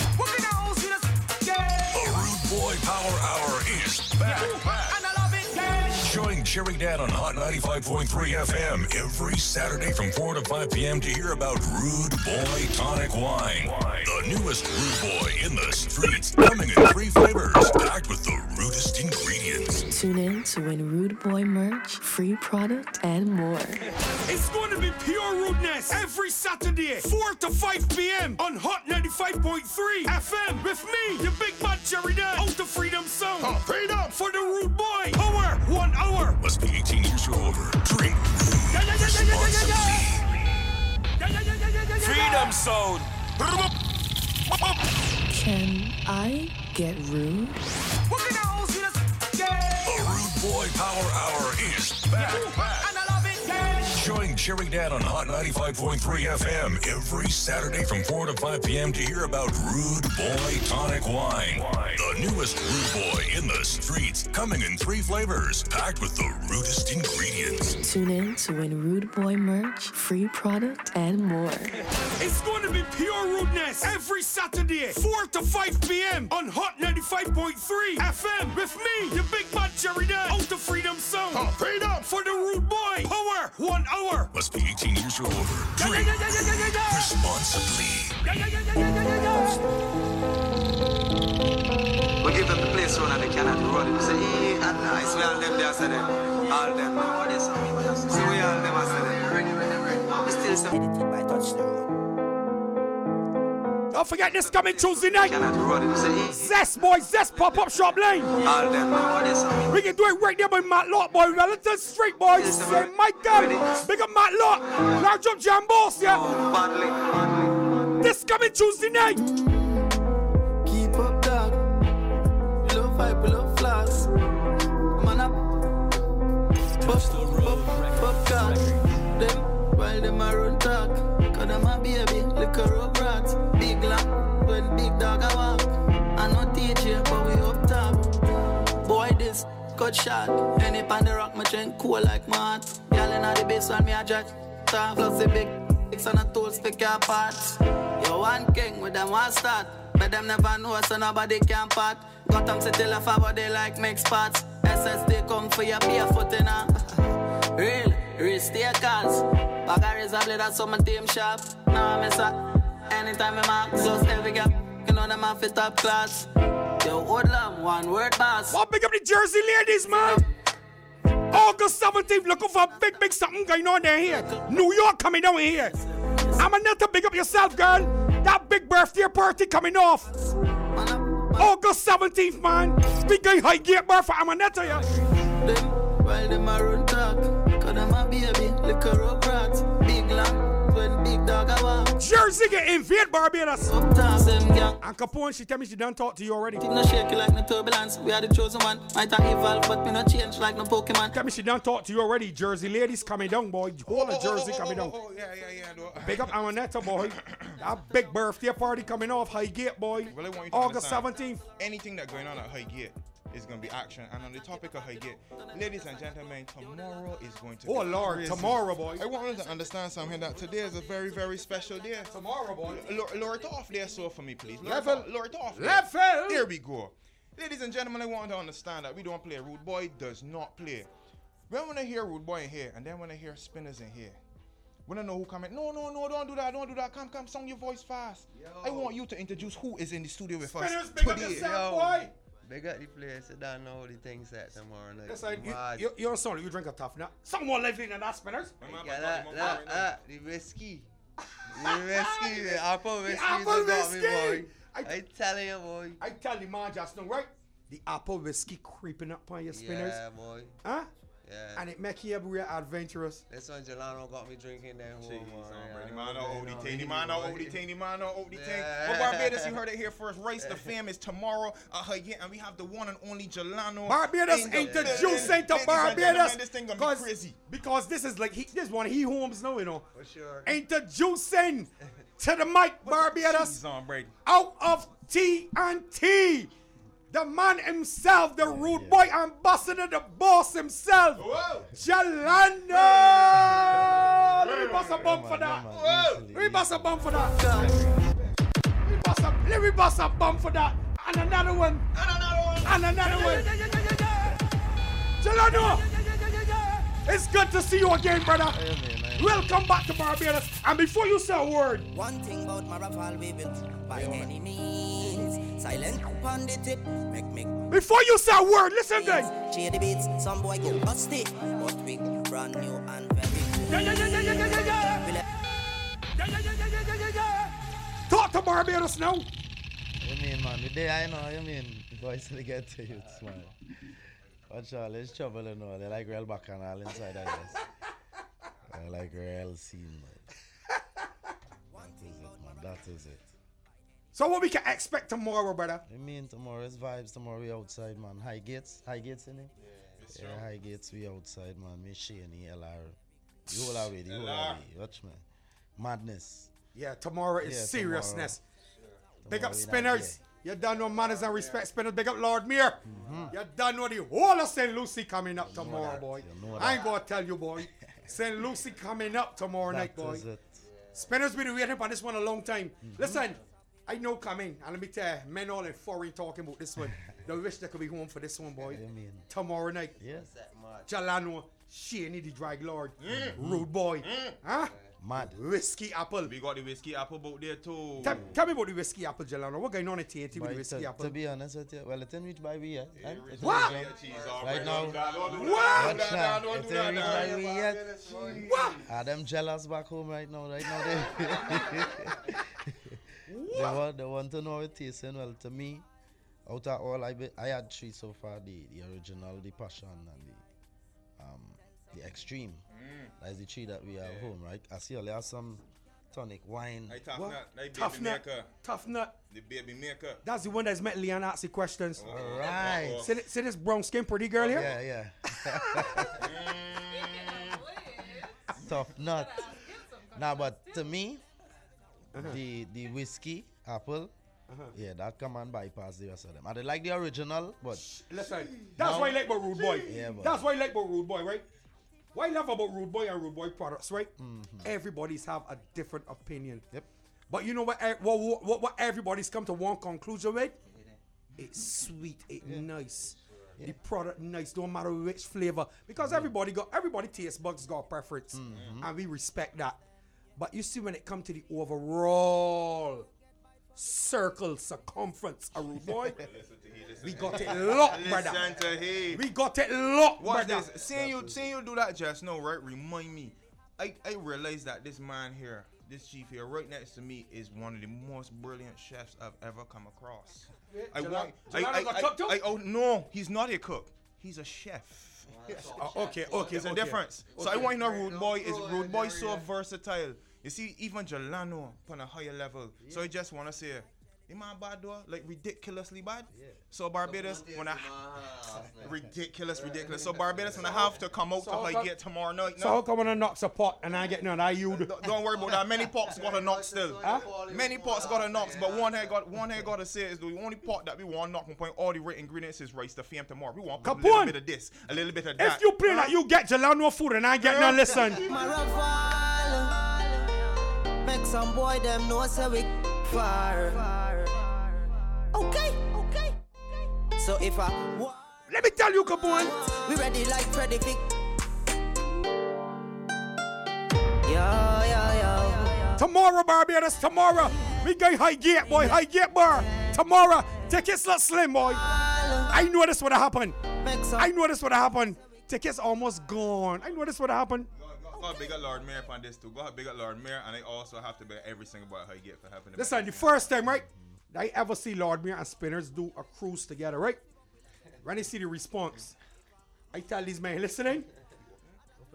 Boy Power Hour is back. Join Cherry Dan on Hot ninety-five point three F M every Saturday from four to five p.m. to hear about Rude Boy Tonic Wine. The newest Rude Boy in the streets, coming in three flavors, packed with the rudest ingredients. Tune in to win Rude Boy merch, free product, and more. It's going to be pure rudeness every Saturday, four to five p.m. on Hot ninety-five point three F M with me, the big bad Cherry Dan, out the Freedom Zone. Oh, freedom for the Rude Boy. Power, one hour. Must be eighteen years or older. Drink responsibly. Freedom Zone. Can I get rude? The Rude Boy Power Hour is back. Join Cherry Dan on Hot ninety-five point three F M every Saturday from four to five p.m. to hear about Rude Boy Tonic Wine. The newest Rude Boy in the streets, coming in three flavors, packed with the rudest ingredients. Tune in to win Rude Boy merch, free product, and more. It's going to be pure rudeness every Saturday, four to five p.m. on Hot ninety-five point three F M with me, the big bad Cherry Dan, out the Freedom Zone. Oh, freedom for the Rude Boy. Power, one hour. Must be eighteen years or older. Drink responsibly. We give them the place run and they cannot run it. We say, eh, and nice. We all them there, say them. All them. So we all them, I say them. We still some anything by touchdown. Don't forget this coming Tuesday night. Zest, boy, Zest pop-up shop lane. All them. We can do it right there by Matlock, boy. Relative Street, boys. Say Michael. Big up Matlock. Large up Jam Boss, yeah. This coming Tuesday night. Keep up, dog. Below five, below flaws. Man up. Puff, puff, puff, God. Them, while them are run talk. Cause them a baby, liquor up rats. Big lamp, when big dog a walk. I no teach you, but we up top. Boy, this cut shot. Any pan the rock, my drink cool like mad. Y'all in the base when me a jack. Plus the big dicks on a tool stick your parts. You one king with them one start. But them never know so nobody can part. Got them to tell a favor they like mix parts. S S D come for your barefoot in a real, real stay calls. Bag a razor blade at some team shop. Nah, miss that. Anytime I mark, close every gap. You know them off the top class. Yo, Woodlam, one word boss. Well, big up the Jersey ladies, man. August seventeenth, looking for a big, big something going on there here. New York coming down here. I'm a net to big up yourself, girl. That big birthday party coming off. August seventeenth, man. Big guy high gate bar for Amanetta, yeah. Them, while them a run talk. Cause them a baby, liquor up rats. Big lamp, when big dog a walk. Jersey get invade Barbados. Up top, them gang. And Capone, she tell me she done talk to you already. Team no shaky like no turbulence. We are the chosen one. Might have evolved, but me no change like no Pokemon. Tell me she done talk to you already. Jersey ladies coming down, boy. Whole of Jersey coming down. Oh, yeah, yeah, yeah. No. Big up Amanetta, boy. That big birthday party coming off Highgate, boy. Well, I want you to August understand, seventeenth. Anything that's going on at Highgate is going to be action. And on the topic of Highgate, ladies and gentlemen, tomorrow is going to oh, be Lord, crazy. tomorrow, boy. I want you to understand something that today is a very, very special day. Tomorrow, boy. L- lower it off there, so for me, please. Lower Level. It off, lower it off there. Level. There we go. Ladies and gentlemen, I want you to understand that we don't play. Rude Boy does not play. When I hear Rude Boy in here, and then when I hear Spinners in here, when I know who coming, no, no, no, don't do that, don't do that. Come, come, song your voice fast. Yo. I want you to introduce who is in the studio with Spinners, us big today. up yourself, boy. They got the place, they don't know the things that tomorrow night. Yes, I, you, you, you're sorry, you drink a tough now. Some more lively than that, Spinners. Yeah, that, that, that, the whiskey. The whiskey, the apple whiskey. The apple whiskey. Me, boy. I, I tell you, boy. I tell you, man, just now, right? The apple whiskey creeping up on your Spinners. Yeah, boy. Huh? Yeah. And it make you real adventurous. This one Jelano got me drinking then. Jeez, man, no oldie teeny, man, no oldie teeny, man, no oldie teeny. But Barbados, you heard it here first. Race the Fam is tomorrow. Uh, again, and we have the one and only Jelano. Barbados introducing to Barbados. This thing gonna be crazy. Because this is like, he, this one he homes now, you know. For sure. Introducing to the mic, Barbados. On, Brady. Out of T N T. The man himself, the rude boy ambassador, the boss himself, Jelano. Let me bust a bump for that. Let me bust a bump for that. Let me bust a, let me bust a bump for that. And another one. And another one. And another one. Jelano. It's good to see you again, brother. Welcome back to Barbados. And before you say a word, one thing about Marafal, we built by any means. Silent upon the tip, make me. Before you say a word, listen then. Cheer the beats, some boy get busted, but we brand new and very. Yeah, yeah, yeah, yeah, yeah, yeah, yeah, yeah. Yeah, yeah, yeah, yeah, yeah, yeah, yeah. Talk to Barbados now. You mean, man, the day I know, you mean, boys will get to you, man. Watch all, there's trouble and all. They like real back and all inside, I guess. I like real scene, man. That is it, man. That is it. So what we can expect tomorrow, brother? I mean, tomorrow is vibes. Tomorrow we outside, man. High gates, high gates in it. Yeah, yeah, high gates we outside, man. Me Shani, L R. You all already, you all already. Watch me. Madness. Yeah, tomorrow is yeah, seriousness. Tomorrow. Big up Tomorrow Spinners. You done know manners and respect Spinners. Big up Lord Mayor. Mm-hmm. You done know the whole of Saint Lucie coming up you tomorrow, boy. I ain't gonna tell you, boy. Saint Lucie coming up tomorrow that night, boy. Is it. Spinners been waiting for this one a long time. Mm-hmm. Listen, I know coming, and let me tell you, men all in foreign talking about this one. They wish they could be home for this one, boy. You mean? Tomorrow night. Yes. Jelano, Shani the Drag Lord, mm. Rude Boy, mm. huh? Mad. Whiskey Apple. We got the Whiskey Apple out there too. Tell, tell me about the Whiskey Apple, Jelano. What going on at T N T with the Whiskey to, Apple? To be honest with you, well, it's in reach by we yet. Eh? What? Right now. What? It's in reach by we yet. What? Are them jealous back home right now? Right now they. they want they want to know it tasting. Well, to me, out of all I be, I had three so far: the the original, the passion, and the um the extreme. Mm. That's the three that we have yeah. home, right? I see only have some tonic wine. Hey, tough what? Nut. Hey, tough baby nut. Maker. Tough nut. The baby maker. That's the one that's met Leon asking questions. Oh, all right. oh, oh. See, see this brown skin pretty girl here? Yeah, yeah. Tough nut. Nah, but to me, uh-huh. the the whiskey apple. Uh-huh. Yeah, that come and bypass the rest of them. I did like the original, but listen, that's now, why I like about Rude Boy. Yeah, but that's why I like about Rude Boy, right? What I love about Rude Boy and Rude Boy products, right? Mm-hmm. Everybody's have a different opinion. Yep. But you know what? What what, what everybody's come to one conclusion with? It's sweet. It's yeah. nice. Yeah. The product nice. Don't matter which flavor, because mm-hmm. everybody got everybody taste bugs got preference, mm-hmm. and we respect that. But you see, when it comes to the overall circle circumference, a Rude Boy, we got it locked, brother. We got it locked, Watch brother. This. Seeing you, seeing you do that just now, right? Remind me. I, I realized that this man here, this chief here, right next to me, is one of the most brilliant chefs I've ever come across. Yeah, I Jelano, want. Jelano I, I, got I, cooked too? I, oh no, he's not a cook. He's a chef. uh, okay, okay, There's okay. a difference. Okay. So I want to know, Rude Boy is Rude Boy so versatile. You see, even Jelano on a higher level. Yeah. So I just want to say, you man bad though? Like ridiculously bad? Yeah. So Barbados, when I ridiculous, ridiculous. So Barbados, when I have to come out so to high gate tomorrow night. So how come when I knocks a pot and I get none? I you don't worry about that. Many pots got a knock still. Huh? Many pots got a knocks, but one here got one here got to say is the only pot that we want knock on point. All the right ingredients is rice to fame tomorrow. We want a little on. bit of this, a little bit of that. If you play that, you get Jelano food and I get yeah. none. Listen. Make some boy them know say we far. Okay, okay. So if I wa- let me tell you, Capone, we ready like Freddy Vic. Yo, yo, yo. Tomorrow, Barbados, tomorrow. We go high gate, boy, high gate bar. Tomorrow, tickets not slim, boy. I know this would have happened. I know this would have happened. Tickets almost gone. I know this would have happened. Go ahead, big up Lord Mayor on this too. Go ahead, big up Lord Mayor, and I also have to be every single about how you get for happening. Listen, the first time, right? I ever see Lord Mayor and Spinners do a cruise together, right? When they see the response, I tell these men listening,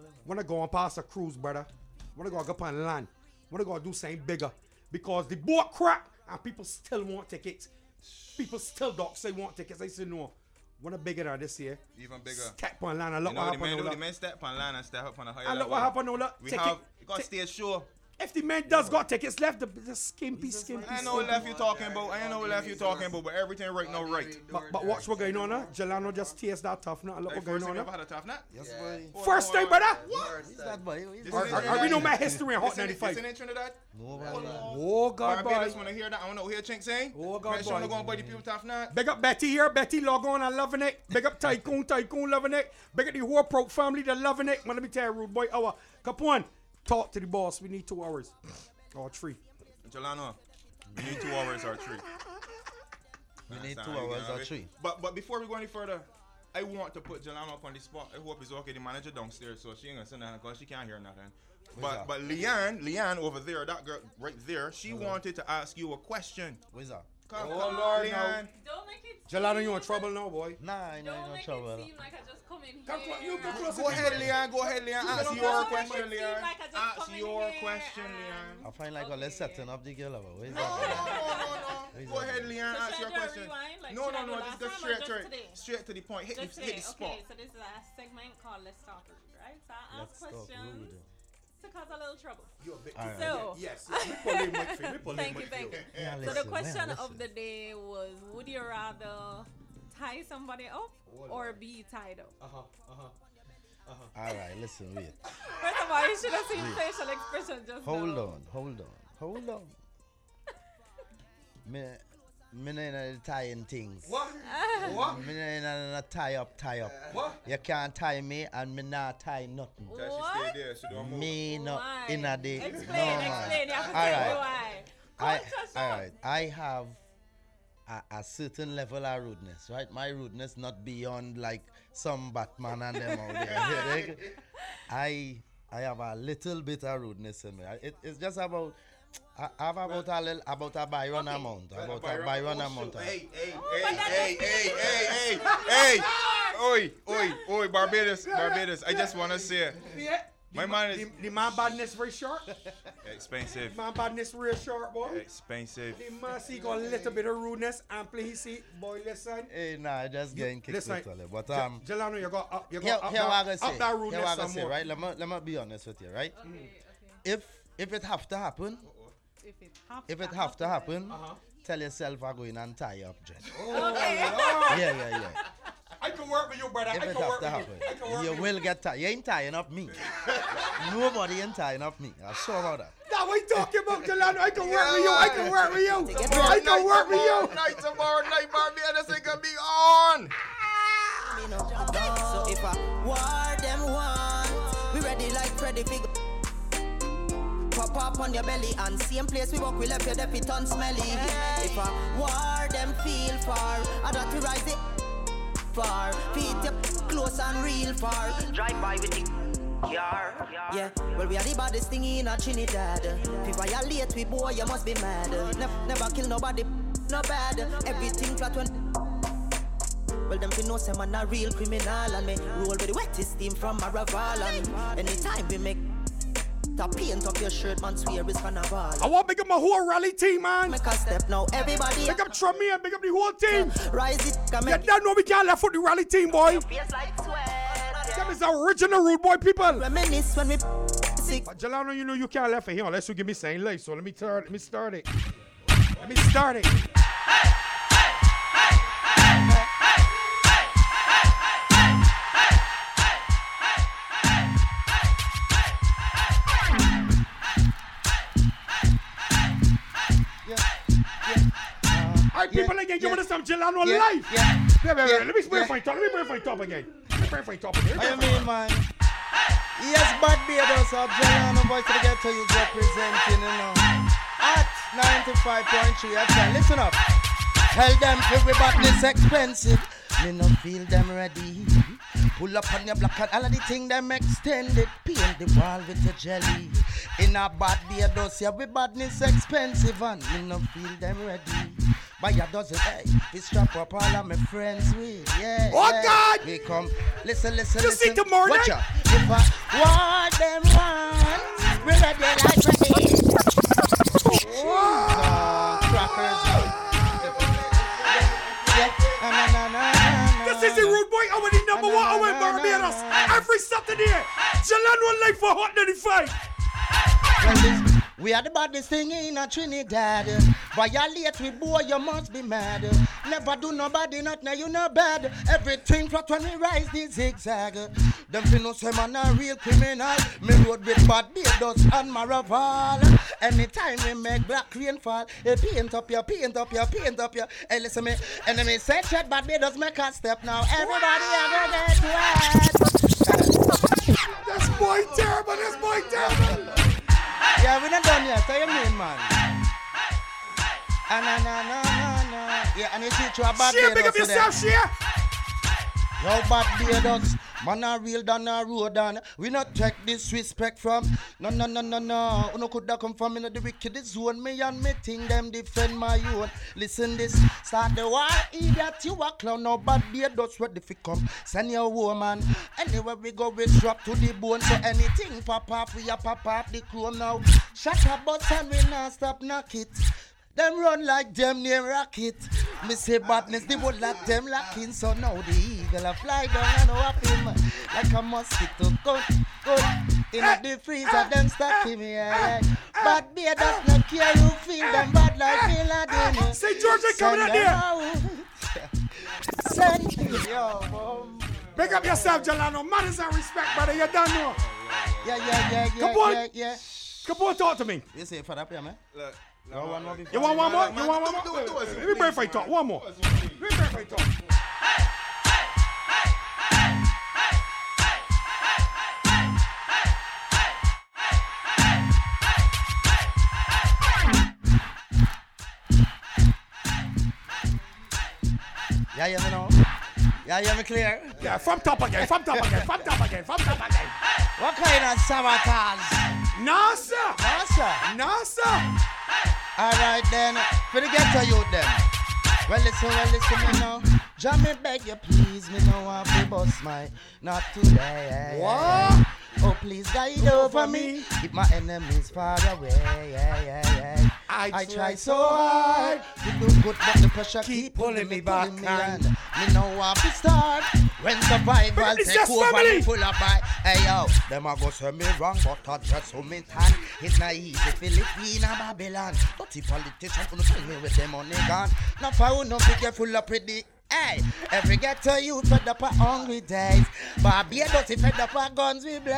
Wanna go and pass a cruise, brother. Wanna go up on land. Wanna go do something bigger. Because the boat crack and people still want tickets. People still don't say want tickets. I say no. Wanna bigger than this year. Even bigger. Step on land and look you know what the happened. men, the men step on land and step up on a higher And look level. what happened now. We Ticket- have, you got to stay sure. If the man does got tickets left, the, the skimpy, skimpy, I know what left you talking about. I know what left you talking about, but everything right now right. But, but watch what going on now. Jelano just taste that tough nut. Look Like what going first on time you ever now. had a tough nut? Yes, boy. First time, brother. What? He's that boy. He's Are, are, are we know my history in Hot This in- ninety-five? This in Trinidad? No, Oh, God, boy. Barbados want to hear that. I want to hear Chink sing. Oh, God, Make sure boy. to go and buy the people tough nut. Big up Betty here. Betty log on and loving it. Big up Tycoon. Tycoon loving it. Big up the whole Pro family. They're loving it. Man, let me tell you, rude boy. Hour. Capone. Talk to the boss. We need two hours. Or three. Jelano, we need two hours or three. We need Understand two how you hours get or it? three. But but before we go any further, I want to put Jelano up on the spot. I hope it's okay. The manager downstairs, so she ain't gonna say nothing because she can't hear nothing. Where's But that? but Leanne, Leanne over there, that girl right there, she Where's wanted to ask you a question. Where's that? Come, Oh, come, Lord, Leanne. Don't make it Jelano, you in trouble now, boy? Nah, I know Don't you're in make trouble. it seem like I just come in Come here. clo- you come closer. Go ahead, Leanne. Go ahead, Leanne. Ask Don't your make question, it seem Leanne. like I just Ask come in your here question, and- Leanne. I find like well, let's setting up the girl over. Where's No, no, that? no, no. Go ahead, Leanne. So Ask should your I do a question. rewind? Like, No, should I no, do no. last Just go time or straight just to it. today? Straight to the point. Hit the, Just hit today. the spot. Okay, so this is a segment called Let's Talk Rude, right? So I ask Let's talk questions rude. to cause a little trouble. You're a bit All right. So, Yes. yes. We pull in Mike Phil. We pull in thank you, Mike thank Phil. you. Yeah, So listen, the question yeah, of listen. the day was: would you rather tie somebody up or be tied up? Uh-huh. Uh-huh. Uh-huh. All right, listen, wait. First of all, you should have seen Wait. facial expression just Hold now. on, hold on, hold on. me, me not in the tying things. What? What? Me not in a tie up, tie up. What? You can't tie me and me not tie nothing. Just she stay there. She don't move. Me not Why? in a day. Explain, no, man. explain. You have to All tell right. me why. I, Culture shock. all right. I have a, a certain level of rudeness, right? My rudeness not beyond like some Batman and them out there. I I have a little bit of rudeness in me. I- It, it's just about I I have about a little, about a Byron Okay. amount, Uh, about a Byron- Byron oh, amount. shoot. of- Hey, hey, Oh, hey, but that's hey, a- hey, hey, hey, hey. Oi, oi, oi, Barbados, Barbados. I just want to say, Yeah. my The man ma- is the, the man badness very short. expensive. The man badness real short, boy. Expensive. The man see got a little bit of rudeness and please see, boy, listen. Hey, nah, just getting kicked Listen, literally. But um, J- Jelano, you got up, you here, got up, here what I'm that, gonna up say. that Here rudeness what I'm some gonna say, more. right? Let me let me be honest with you, right? Okay, okay. If if it have to happen, If it have if it to have to happen, Uh-huh. tell yourself I go in and tie up, Jen. Okay. Yeah, yeah, yeah. I can work with you, brother. If I it can have work to with happen, you. I can work you with will get tied. You ain't tying up me. Nobody ain't tying up me. I'm sure about that. Now we talking about Jelano. I can work with you. I can work with you. I can work with you. Night tomorrow night, Barbados ain't gonna be on. So if I war them want, we ready like Freddy Figure. Pop up on your belly and same place we walk, we left your deputy on smelly. If I war them feel far, I got to rise it far. Feet up close and real far. Drive by with the car. Yeah, well we are the baddest thing in a Trinidad. If you violate we boy, you must be mad. Never, never kill nobody, no bad. Everything flat when. Well, them fi know say man a real criminal and me roll with the wettest steam from a Raval and anytime we make to paint up your shirt, man, swear it's carnival. I want to big up my whole rally team, man. Make a step now, everybody. Big up Trummy and big up the whole team. Rise it, come You don't know we can't left for the rally team, boy. Feels like sweat. Them is the original rude boy people. Reminisce when we sick. But Jelano, you know you can't left for here unless you give me saying life. So let me start. Let me start it. Let me start it. Alright, people again, give me some Jelano yeah, life. yeah, Wait, wait, wait, yeah, let me spray yeah. for top. Let me spray for top again. Let me spray for top again. What you mean, man? Yes, Barbados of Jelano Voice to the Ghetto is representing, you know. At ninety-five point three F M. Listen up. Tell them everybody's expensive. Me no feel them ready. Pull up on your block and all of the thing them extended. Paint the wall with the jelly. In a bad Barbados, yeah, we badness expensive and me no feel them ready. Buy a dozen, hey. We strap up all of my friends with, yeah. Oh yeah. God! We come, listen, listen, you listen. see tomorrow Watch night? out. If I want them one, we ready like ready. Oh, crackers. Yeah, na, na, na, na, this is the Rude Boy, our the number one away Barbados. Every Saturday, Jelano Life for Hot ninety-five. Well, this, we are the baddest thing in a Trinidad. Violate with boy, you must be mad. Never do nobody not now, you know bad. Everything flat when we rise the zigzag. Them finna say man a real criminal. Me road with bad Barbados and Maraval. Anytime we make black rainfall, hey, paint up your, paint up your, paint up your. Hey, listen me, enemy say chat Barbados make a step now. Everybody ever get wet. That's boy terrible, that's boy terrible. Yeah, we not done yet. Tell you mean, man. Ah, na na na na na. Yeah, and you teach you a bad Share, big up yourself, Share. Yo, bad Barbados. Man a real down a road and we not take disrespect from. No, no, no, no, no. Uno coulda come from in the wickedest zone. Me and me think them defend my own. Listen this. Start the war, idiot. You a clown. No bad Barbados where the fi come. Send your woman. Anywhere we go, we drop to the bone. So anything pop off, we a pop off the chrome now. Shut up, but and we not stop knock it. Them run like them near rocket. Me say badness, they would like them lacking. So now the eagle a fly down and whap him like a mosquito. Go, go. In the freezer, them stuck him here. Yeah. But beer does not care you feel them bad like Bin Laden. Say George, they coming out there. Send yo, boom. Big up yourself, Jelano. Manners and respect, brother. You don't know. Yeah, yeah, yeah, yeah. Come on. Yeah, yeah. Come on, talk to me. You say for that, man? Look. No, one more you want one more? You want one more? Let me break for you talk. One more. Let me break for you talk. Yeah, yeah, me know. Yeah, yeah, me clear. Yeah, from top again, from top again, from top again, from top again. What kind of sabotage? No, sir. No, sir. No, sir. All right, then. For the ghetto youth, then. Well, listen, well, listen, me now. John, me beg you, please, me know I fi bust my not today. What? Oh, please guide over me. Keep my enemies far away. Yeah, yeah, yeah. I, I try, try so so hard to do good, but the pressure keep, keep pulling me back. Pulling me and me know I fi start. When survival take over family. me full of by. Hey yo, them a go say me wrong, but I just so me tan. It's not easy, Philippine and Babylon. Dirty politicians who tell me with them money gone. Now for who no be careful up with the. Hey, every ghetto youth fed up a hungry days. Barbados fed up a guns we blaze.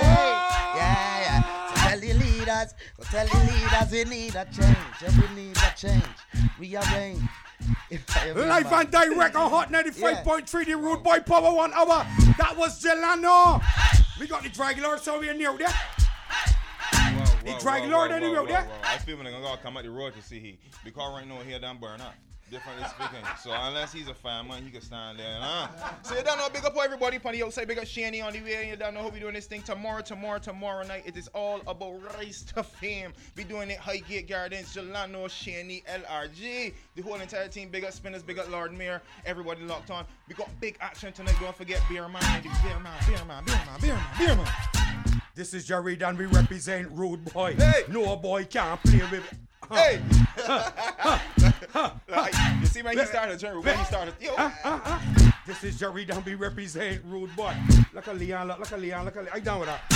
Yeah, yeah. So tell the leaders, so tell the leaders we need a change. Yeah, we need a change. Rearrange. Live and direct on Hot ninety-five point three, yeah. The Rude Boy Power One Hour. That was Jelano. We got the Drag Lord, so we are near there. Whoa, the whoa, Drag whoa, Lord, whoa, anyway, whoa, there. whoa, whoa. I feel like I'm gonna come out the road to see he. Because right now here down burn up. Differently speaking. So unless he's a fan man, he can stand there. Huh? So you don't know, big up everybody on the outside, big up Shani on the way. You don't know how we doing this thing tomorrow, tomorrow, tomorrow night. It is all about Rise to Fame. We doing it Highgate Gardens, Jelano, Shani, L R G. The whole entire team, big up Spinners, big up Lord Mayor. Everybody locked on. We got big action tonight. Don't forget Beer Man, Beer Man, Beer Man, Beer Man, Beer Man, Beer Man. This is Jerry Dan, we represent Rude Boy. Hey. No boy can't play with. Huh. Hey! Huh. Huh. Huh. Like, you see, man, he started Jerry. When he started, yo. Uh, uh, uh. This is Jerry Dan, we represent Rude Boy. Like a Leon, like a Leon, like a Leon. I down with that.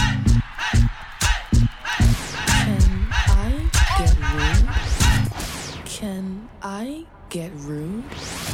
Can I get rude? Can I get rude?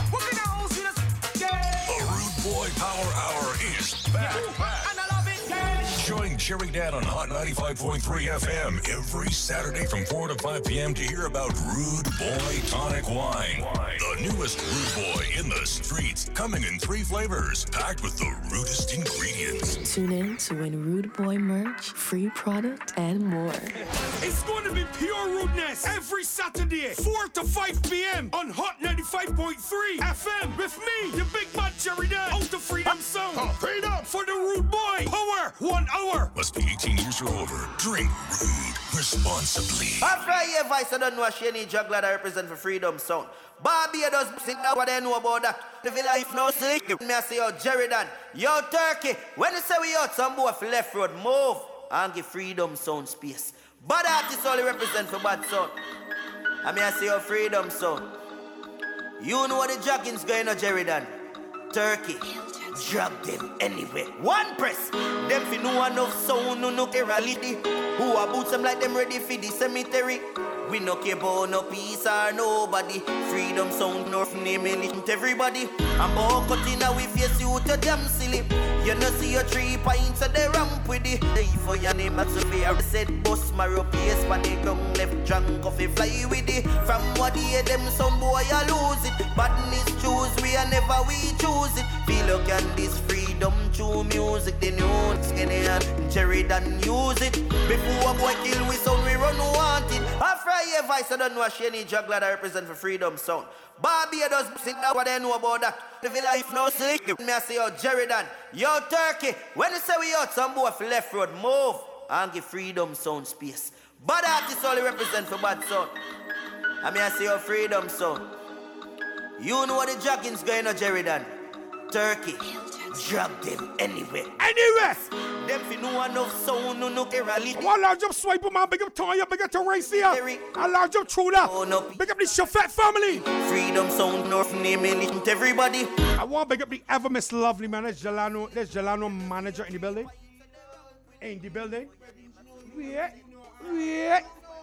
The Rude Boy Power Hour is back. back. Join Jerry Dan on Hot ninety-five point three F M every Saturday from four to five p.m. to hear about Rude Boy Tonic Wine. The newest Rude Boy in the streets, coming in three flavors, packed with the rudest ingredients. Tune in to win Rude Boy merch, free product, and more. It's going to be pure rudeness every Saturday, four to five p.m. on Hot ninety-five point three F M with me, the big man Jerry Dan, out the Freedom Zone. Oh, freedom for the Rude Boy Power One Hour. Must be eighteen years or over. Drink Rude responsibly. After I hear voice, I don't know a Shani juggler that represent for Freedom Sound. Barbados, think that what they know about that. The villa if no sick, me I say yo Jerry Dan, yo Turkey. When you say we out, some boy for left road, move and give freedom sound space. Bad artists only represent for bad sound. I mean I say yo freedom sound. You know what the jogging's going on, Jerry Dan. Turkey, drag them anywhere. One press, them fi know enough sound, no no reality. Who are boots them like them ready for the cemetery. We no care about no peace or nobody. Freedom sound, no name it everybody. I'm about cutting out we face you to damn silly. You no see your three pints of the ramp with it. For your name at Sophia, I said boss Mario P.S. but they come left drunk off a fly with it. From what they hear them some boy I lose it. Badness choose we and never we choose it. Feel look at this freedom true music. The new skinny and Jerry Dan use it. Before a boy kill we sound we run wanted. After I hear voice I don't know a shiny juggler that represent for freedom sound. Barbados think that what they know about that. The villa if no sick, me I say yo Jerry Dan, yo Turkey. When you say we out, some boy for left road, move and give freedom sound space. Bad artists only represent for bad sound. I mean I say yo freedom sound. You know what the jogging's going on, Jerry Dan. Turkey, drag them anywhere. Anywhere! Them fi know enough sound, no no reality. I want large up swipe man, big up Tonya, big up to Race here. I large up Trula. Oh, no. Big up the Chauffet family. Freedom sound, north name it to everybody. I want big up the ever miss lovely man. There's Jelano, there's Jelano manager in the building. In the building. Yeah, yeah.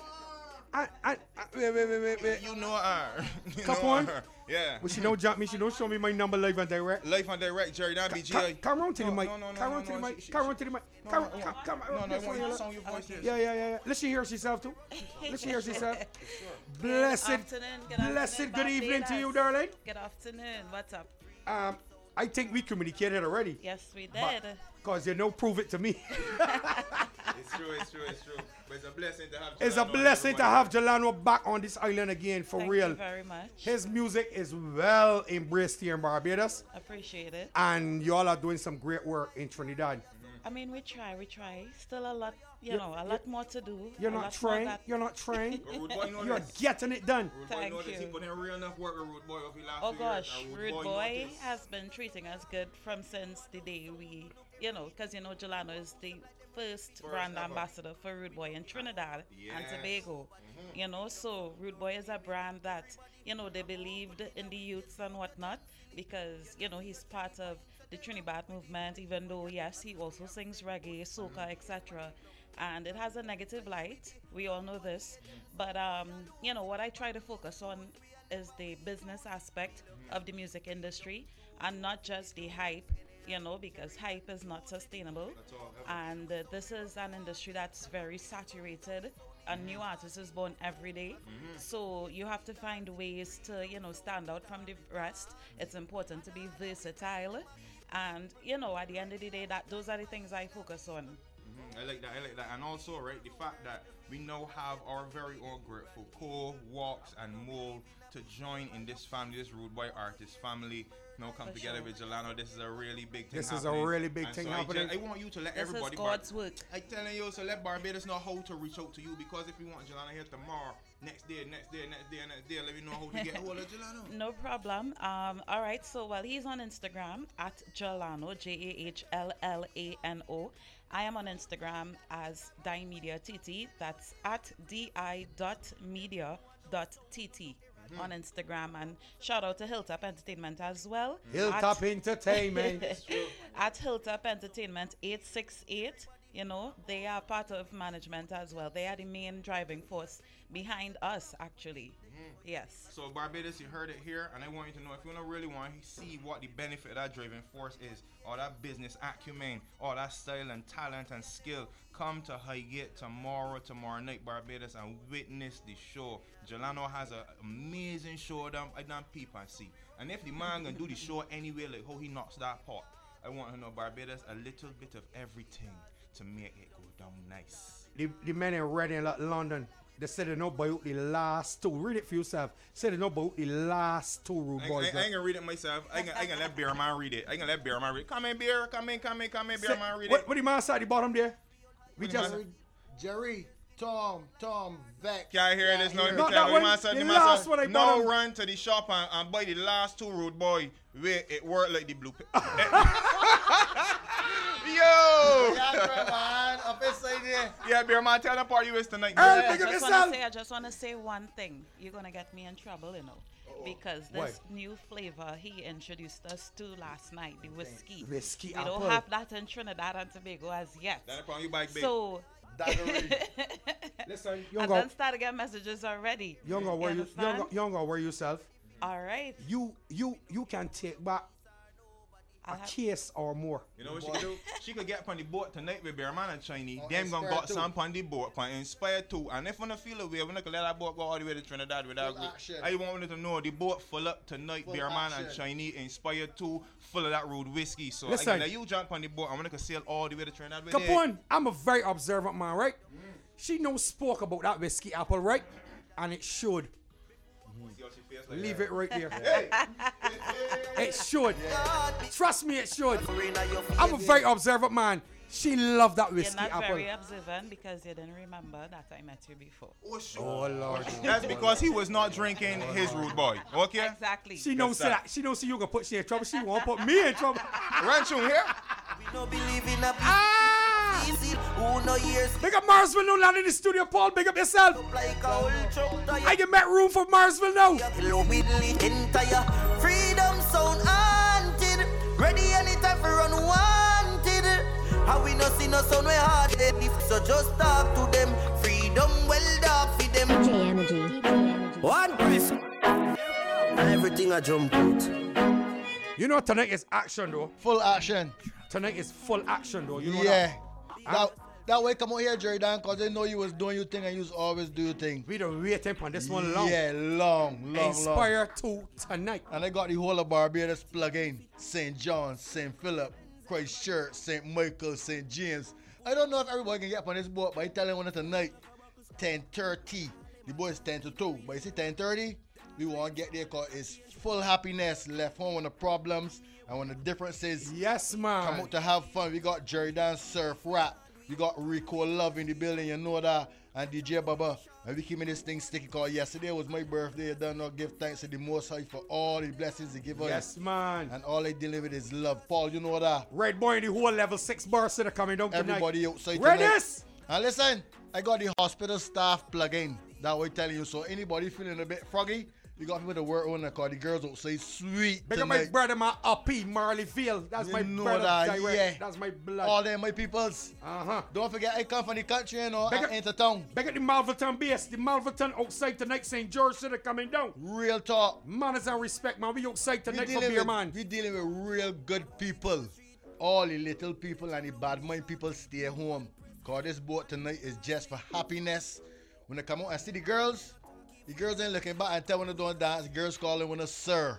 I, I, I, wait, wait, wait, wait, wait. You know her. You Come know on. her. Yeah. Well, she don't jump me. She don't show me my number live and direct. Live and direct, Jerry. That be G I. Come on to the No, mic. no, no, no, Come no, on to no, the mic. she- Come on to the mic. No, Come, no, come, come. no, no, I want you to sound your voice, yes. Yeah, yeah, yeah, yeah. Let she hear herself too. Let she hear herself. Good Blessed, afternoon, good blessed afternoon, good evening to you, Barbados. darling. Good afternoon. What's up? Um, I think we communicated already. Yes, we did. Because you know, prove it to me. It's true, it's true, it's true. But it's a blessing to have It's a Jelano blessing to everybody. have Jelano back on this island again, for Thank real. you very much. His music is well embraced here in Barbados. Appreciate it. And y'all are doing some great work in Trinidad. I mean, we try, we try. Still a lot, you You're- know, a lot more to do. You're a not lot more trained. that- You're not trained. Rude boy know You're this. getting it done. Rude boy Thank know this. He you. put in real enough work with Rude Boy over the last Oh few gosh, years. Now, Rude know Boy this. has been treating us good from since the day we, you know, because you know Jelano is the first, brand ever. ambassador for Rude Boy in Trinidad and Yes. Tobago. Mhm. You know, so Rude Boy is a brand that, you know, they believed in the youths and whatnot because, you know, he's part of the Trinidad movement, even though, yes, he also sings reggae, soca, et cetera. And it has a negative light. We all know this. But, um, you know, what I try to focus on is the business aspect of the music industry and not just the hype, you know, because hype is not sustainable. And uh, this is an industry that's very saturated. A new artist is born every day. So you have to find ways to, you know, stand out from the rest. It's important to be versatile. And, you know, at the end of the day, that those are the things I focus on. Mhm. I like that, I like that. And also, right, the fact that we now have our very own Grateful Core, Walks, and Mold to join in this family, this Rude Boy artist family. Now come For together sure. with Jelano. This is a really big thing This is a happening. really big And thing so I happening. ju- I, want you to let This is everybody... God's work. I telling you, so let Barbados know how to reach out to you, because if you want Jelano here tomorrow, next day, next day, next day, next day, let me know how to get hold of Jelano. No problem. Um, all right. So, well, he's on Instagram at Jelano, J A H L L A N O. I am on Instagram as Di Media T T. That's at D I dot media dot T T Mhm. on Instagram. And shout out to Hilltop Entertainment as well. Hilltop At- Entertainment. It's true. At Hilltop Entertainment eight six eight. You know, they are part of management as well. They are the main driving force behind us, actually. Yes. So Barbados, you heard it here, and I want you to know, if you don't really want to see what the benefit of that driving force is, or that business acumen, or that style and talent and skill, come to Highgate tomorrow, tomorrow night, Barbados, and witness the show. Jelano has an amazing show that I done peep and see. And if the man gonna do the show anyway, like how he knocks that pot, I want to know, Barbados, a little bit of everything to make it go down nice. The, the men in Reading, like London, they said they know about the last two. Read it for yourself. Said they know about the last two Rude I, Boys. I, I ain't gonna read it myself. I ain't gonna, I ain't gonna let Bear Man read it. I ain't gonna let Bear Man read it. Come in, Bear. Come in, come in, come in, Bear Say- Man read what, it. what the man say at the bottom there? We What the just man Jerry, Tom, Tom, Vex. Can I hear this now? Not that one, the last one I Now bought. run to the shop and, and buy the last two Rude Boy where it work like the blue. Yo! Yeah, man. Up inside there. Yeah, beer man, tell the party is tonight. Earl, I pick up just yourself. want to say, I just want to say one thing. You're gonna get me in trouble, you know, because this Why? new flavor he introduced us to last night, the whiskey. Whiskey We apple. don't have that in Trinidad and Tobago as yet. That's the problem, you bike big. So. Listen, you I don't go. done start to get messages already. You don't go worry. You, you, don't go, you don't go worry yourself. All right. You you you can take back I'll a have- case or more. You know what she could do? She could get up on the boat tonight with Bear Man and Chinese. Oh, Them gonna Inspire got two. some on the boat, on Inspire two. And if we don't feel away, we're not gonna let that boat go all the way to Trinidad without Full group. action. I want you to know the boat full up tonight, Full Bear Man and action. Chinese, Inspire two, full of that road whiskey. So Listen. again, now you jump on the boat and we're gonna sail all the way to Trinidad with it. Capone, I'm a very observant man, right? She no spoke about that whiskey apple, right? And it should. Leave it right there. It should. Trust me, it should. I'm a very observant man. She loved that You're whiskey not apple. very observant because you didn't remember that I met you before. Oh Lord. That's because he was not drinking his Rude Boy. Okay? Exactly. She knows that. She knows you gonna put she in trouble. She won't put me in trouble. Ranch on here. We no believe in a Ah! easy. Who no years Big up Marsville now, land in the studio, Paul. Big up yourself. like a whole truck. I can make room for Marsville now. Hello, middle entire freedom sound haunted. Ready anytime for run wanted. How we no see no sound we hard head. So just talk to them. Freedom well dark for them. D J Energy. D J Energy. One press. And everything I jump out. You know tonight is action though. Full action. Tonight is full action though. You know Yeah. that. That, that way come out here, Jerry Dan, because they know you was doing your thing and you was always do your thing. We don't wait on this one long. Yeah, long, long, long. Inspire two tonight. And I got the whole of Barbados plug in. Saint John, Saint Philip, Christchurch, Saint Michael, Saint James. I don't know if everybody can get up on this boat, but I tell them tonight, ten thirty. The boys ten to two. But you see ten thirty, we want to get there because it's full happiness. Left home when the problems and when the differences. Yes, man. Come out to have fun. We got Jerry Dan Surf Rap. We got Rico Love in the building, you know that. And D J Baba. And we keeping this thing sticky because yesterday was my birthday. I done not give thanks to the Most High for all the blessings He give us. Yes, man. And all they delivered is love. Paul, you know that. Red Boy in the whole level six bar center coming down tonight. Everybody outside Readiness. tonight. And listen, I got the hospital staff plug in. That way telling you. So anybody feeling a bit froggy, you got people to work on because the girls outside sweet Big up tonight. my brother, my uppy Marleyfield. That's You my know brother. that, direct. yeah. That's my blood. All them my peoples. Uh-huh. Don't forget I come from the country, you know, Big and up- into town. Big up the Malverton base. The Malverton outside tonight. Saint George City coming down. Real talk. Manners and respect, man. We outside We tonight for dealing beer, with, man. we dealing with real good people. All the little people and the bad mind people stay home. Cause this boat tonight is just for happiness. When they come out and see the girls, the girls ain't looking back and tell when they don't dance. The girls calling when a sir.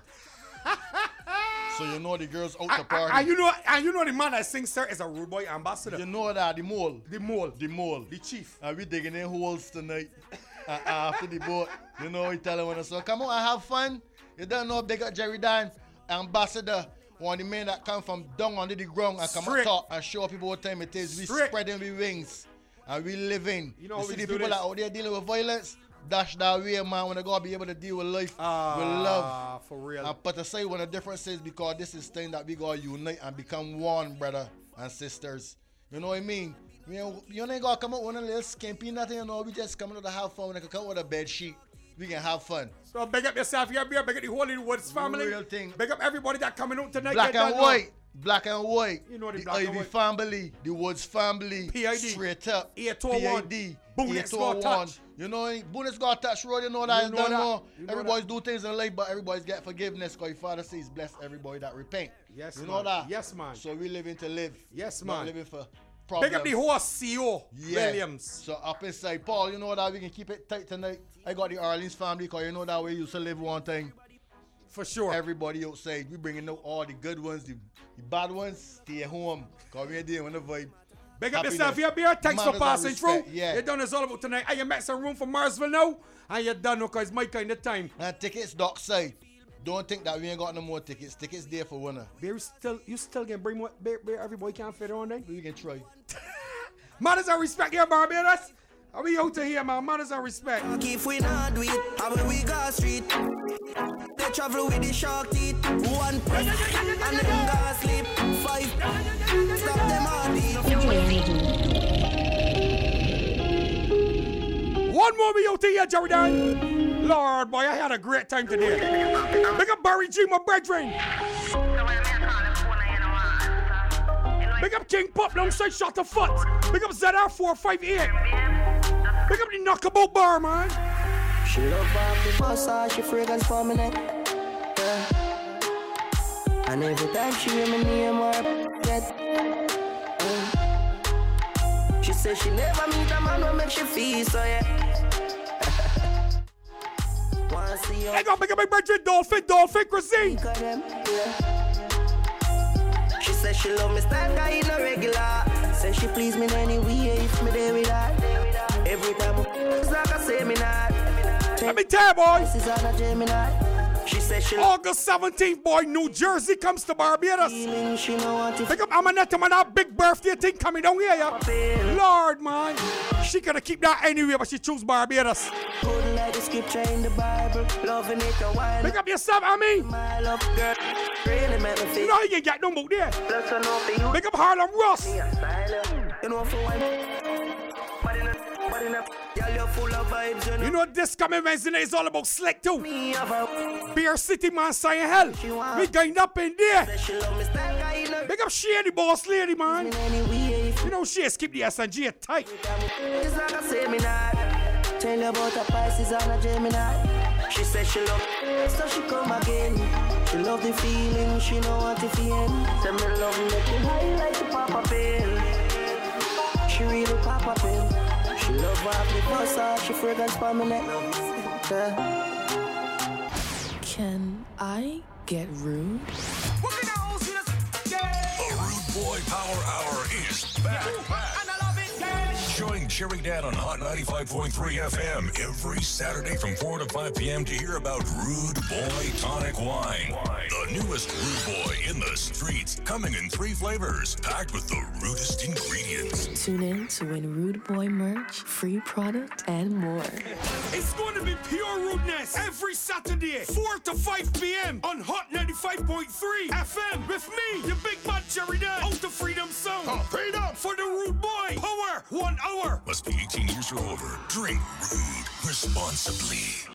So you know the girls out the party. And you know, and you know the man that sings sir is a rude boy ambassador. You know that the mole. The mole. The mole. The chief. And we digging in holes tonight. uh, after the boat. You know we tell them when so come on and have fun. You don't know big up Jerry Dan, ambassador. One of the men that come from down under the ground and come Straight. and talk and show people what time it is. We Straight. spreading we wings. And we living. You know you how see we the do people this? that out there dealing with violence, dash that way, man, when they gotta be able to deal with life Ah, with love. for real. And put aside when the difference is because this is thing that we gotta unite and become one, brother and sisters. You know what I mean? We ain't, you ain't gotta come out with a little skimpy nothing, you know. We just coming out to have fun. When they can come with a bed sheet, we can have fun. So big up yourself, yeah, big up the whole in the Woods family. Real thing. Big up everybody that coming out tonight. Black you and don't know. white. Black and white. You know the the black and Ivy white. family, the Woods family, P I D. straight up, eight oh one. P I D, Boom, next door eight oh one. touch. You know, boom, it's got touch road. You know that. You You know don't that. know. You know Everybody's do things in life, but everybody's get forgiveness because your Father says, bless everybody that repent. Yes, you man. know that. Yes, man. So we living to live. Yes, not man. living for problems. Big up the horse C E O Yeah. Williams. So up inside, Paul, you know that we can keep it tight tonight. I got the Arlene's family because you know that we used to live one thing. For sure. Everybody outside, we bringing out all the good ones, the, the bad ones, stay home. Because we ain't dealing with the vibe. Big up Happiness. yourself, yeah, beer. Thanks for Manners and passing respect, through. Yeah. You done is all about tonight. And you make some room for Marsville now. And you done because it's my kind of time. And tickets dockside. Don't think that we ain't got no more tickets. Tickets there for winner. Beer still, you still can bring more. Beer, beer, everybody can't fit on there. We can try. Manners and respect here, Barbados. Are we out to here, man? Manners and respect. If we not do it, how will we go street? They travel with the shark teeth. One press and then go sleep. Five, stop them all One more we out to here, Jerry Dan. Lord, boy, I had a great time today. Big up Barry G, my brethren. Big up King Pop, alongside Shot the Foot. Big up Z R four five eight. Big up the knockabout bar, man. She love off the bus, all she fragrance for me neck. Yeah. And every time she hear me name or get. Mm. She say she never meet a man who make she feel so yeah. Wanna see you. Hey, go big up my brethren, Dolphin, Dolphin, Chrissy. She say she love me style, guy in a regular. Say she please me in any way if me there with her. Every time it's like I say me not. Let me tell you, boy. This is on a Gemini. She said she August seventeenth, boy, New Jersey comes to Barbados. She know what Pick up Amanetta, man, that big birthday thing coming down here, yeah. Lord, man. She could have keep that anyway, but she choose Barbados. Couldn't like the scripture in the Bible. Loving it a while. Pick up yourself, I mean. My love, girl. Really make me feel. You know you get no book there. Plus I know for you. Pick up Harlem Ross. You know for one. You know this coming Wednesday is all about Slick too. Beer City man saying hell. We going up in there. Big up Shady boss lady man. You know she keep the S and G tight. It's like I say me not. Tell you about her Pisces on a Gemini. She said she love so she come again. She love the feeling, she know what to feel. Say me love me make you high like the Papa Pill. She really Papa Pill. She love off the bus, she fragrance for me neck. Yeah. Can I get rude? The Rude Boy Power Hour is back. Join Cherry Dan on Hot ninety-five point three F M every Saturday from four to five p.m. to hear about Rude Boy Tonic Wine. The newest Rude Boy in the streets, coming in three flavors, packed with the rudest ingredients. Tune in to win Rude Boy merch, free product, and more. It's going to be pure rudeness every Saturday, four to five p.m. on Hot ninety-five point three F M with me, the big man Jerry Dan, out the Freedom Zone. Oh, freedom! For the Rude Boy Power, one hour. Must be eighteen years or older. Drink rude responsibly.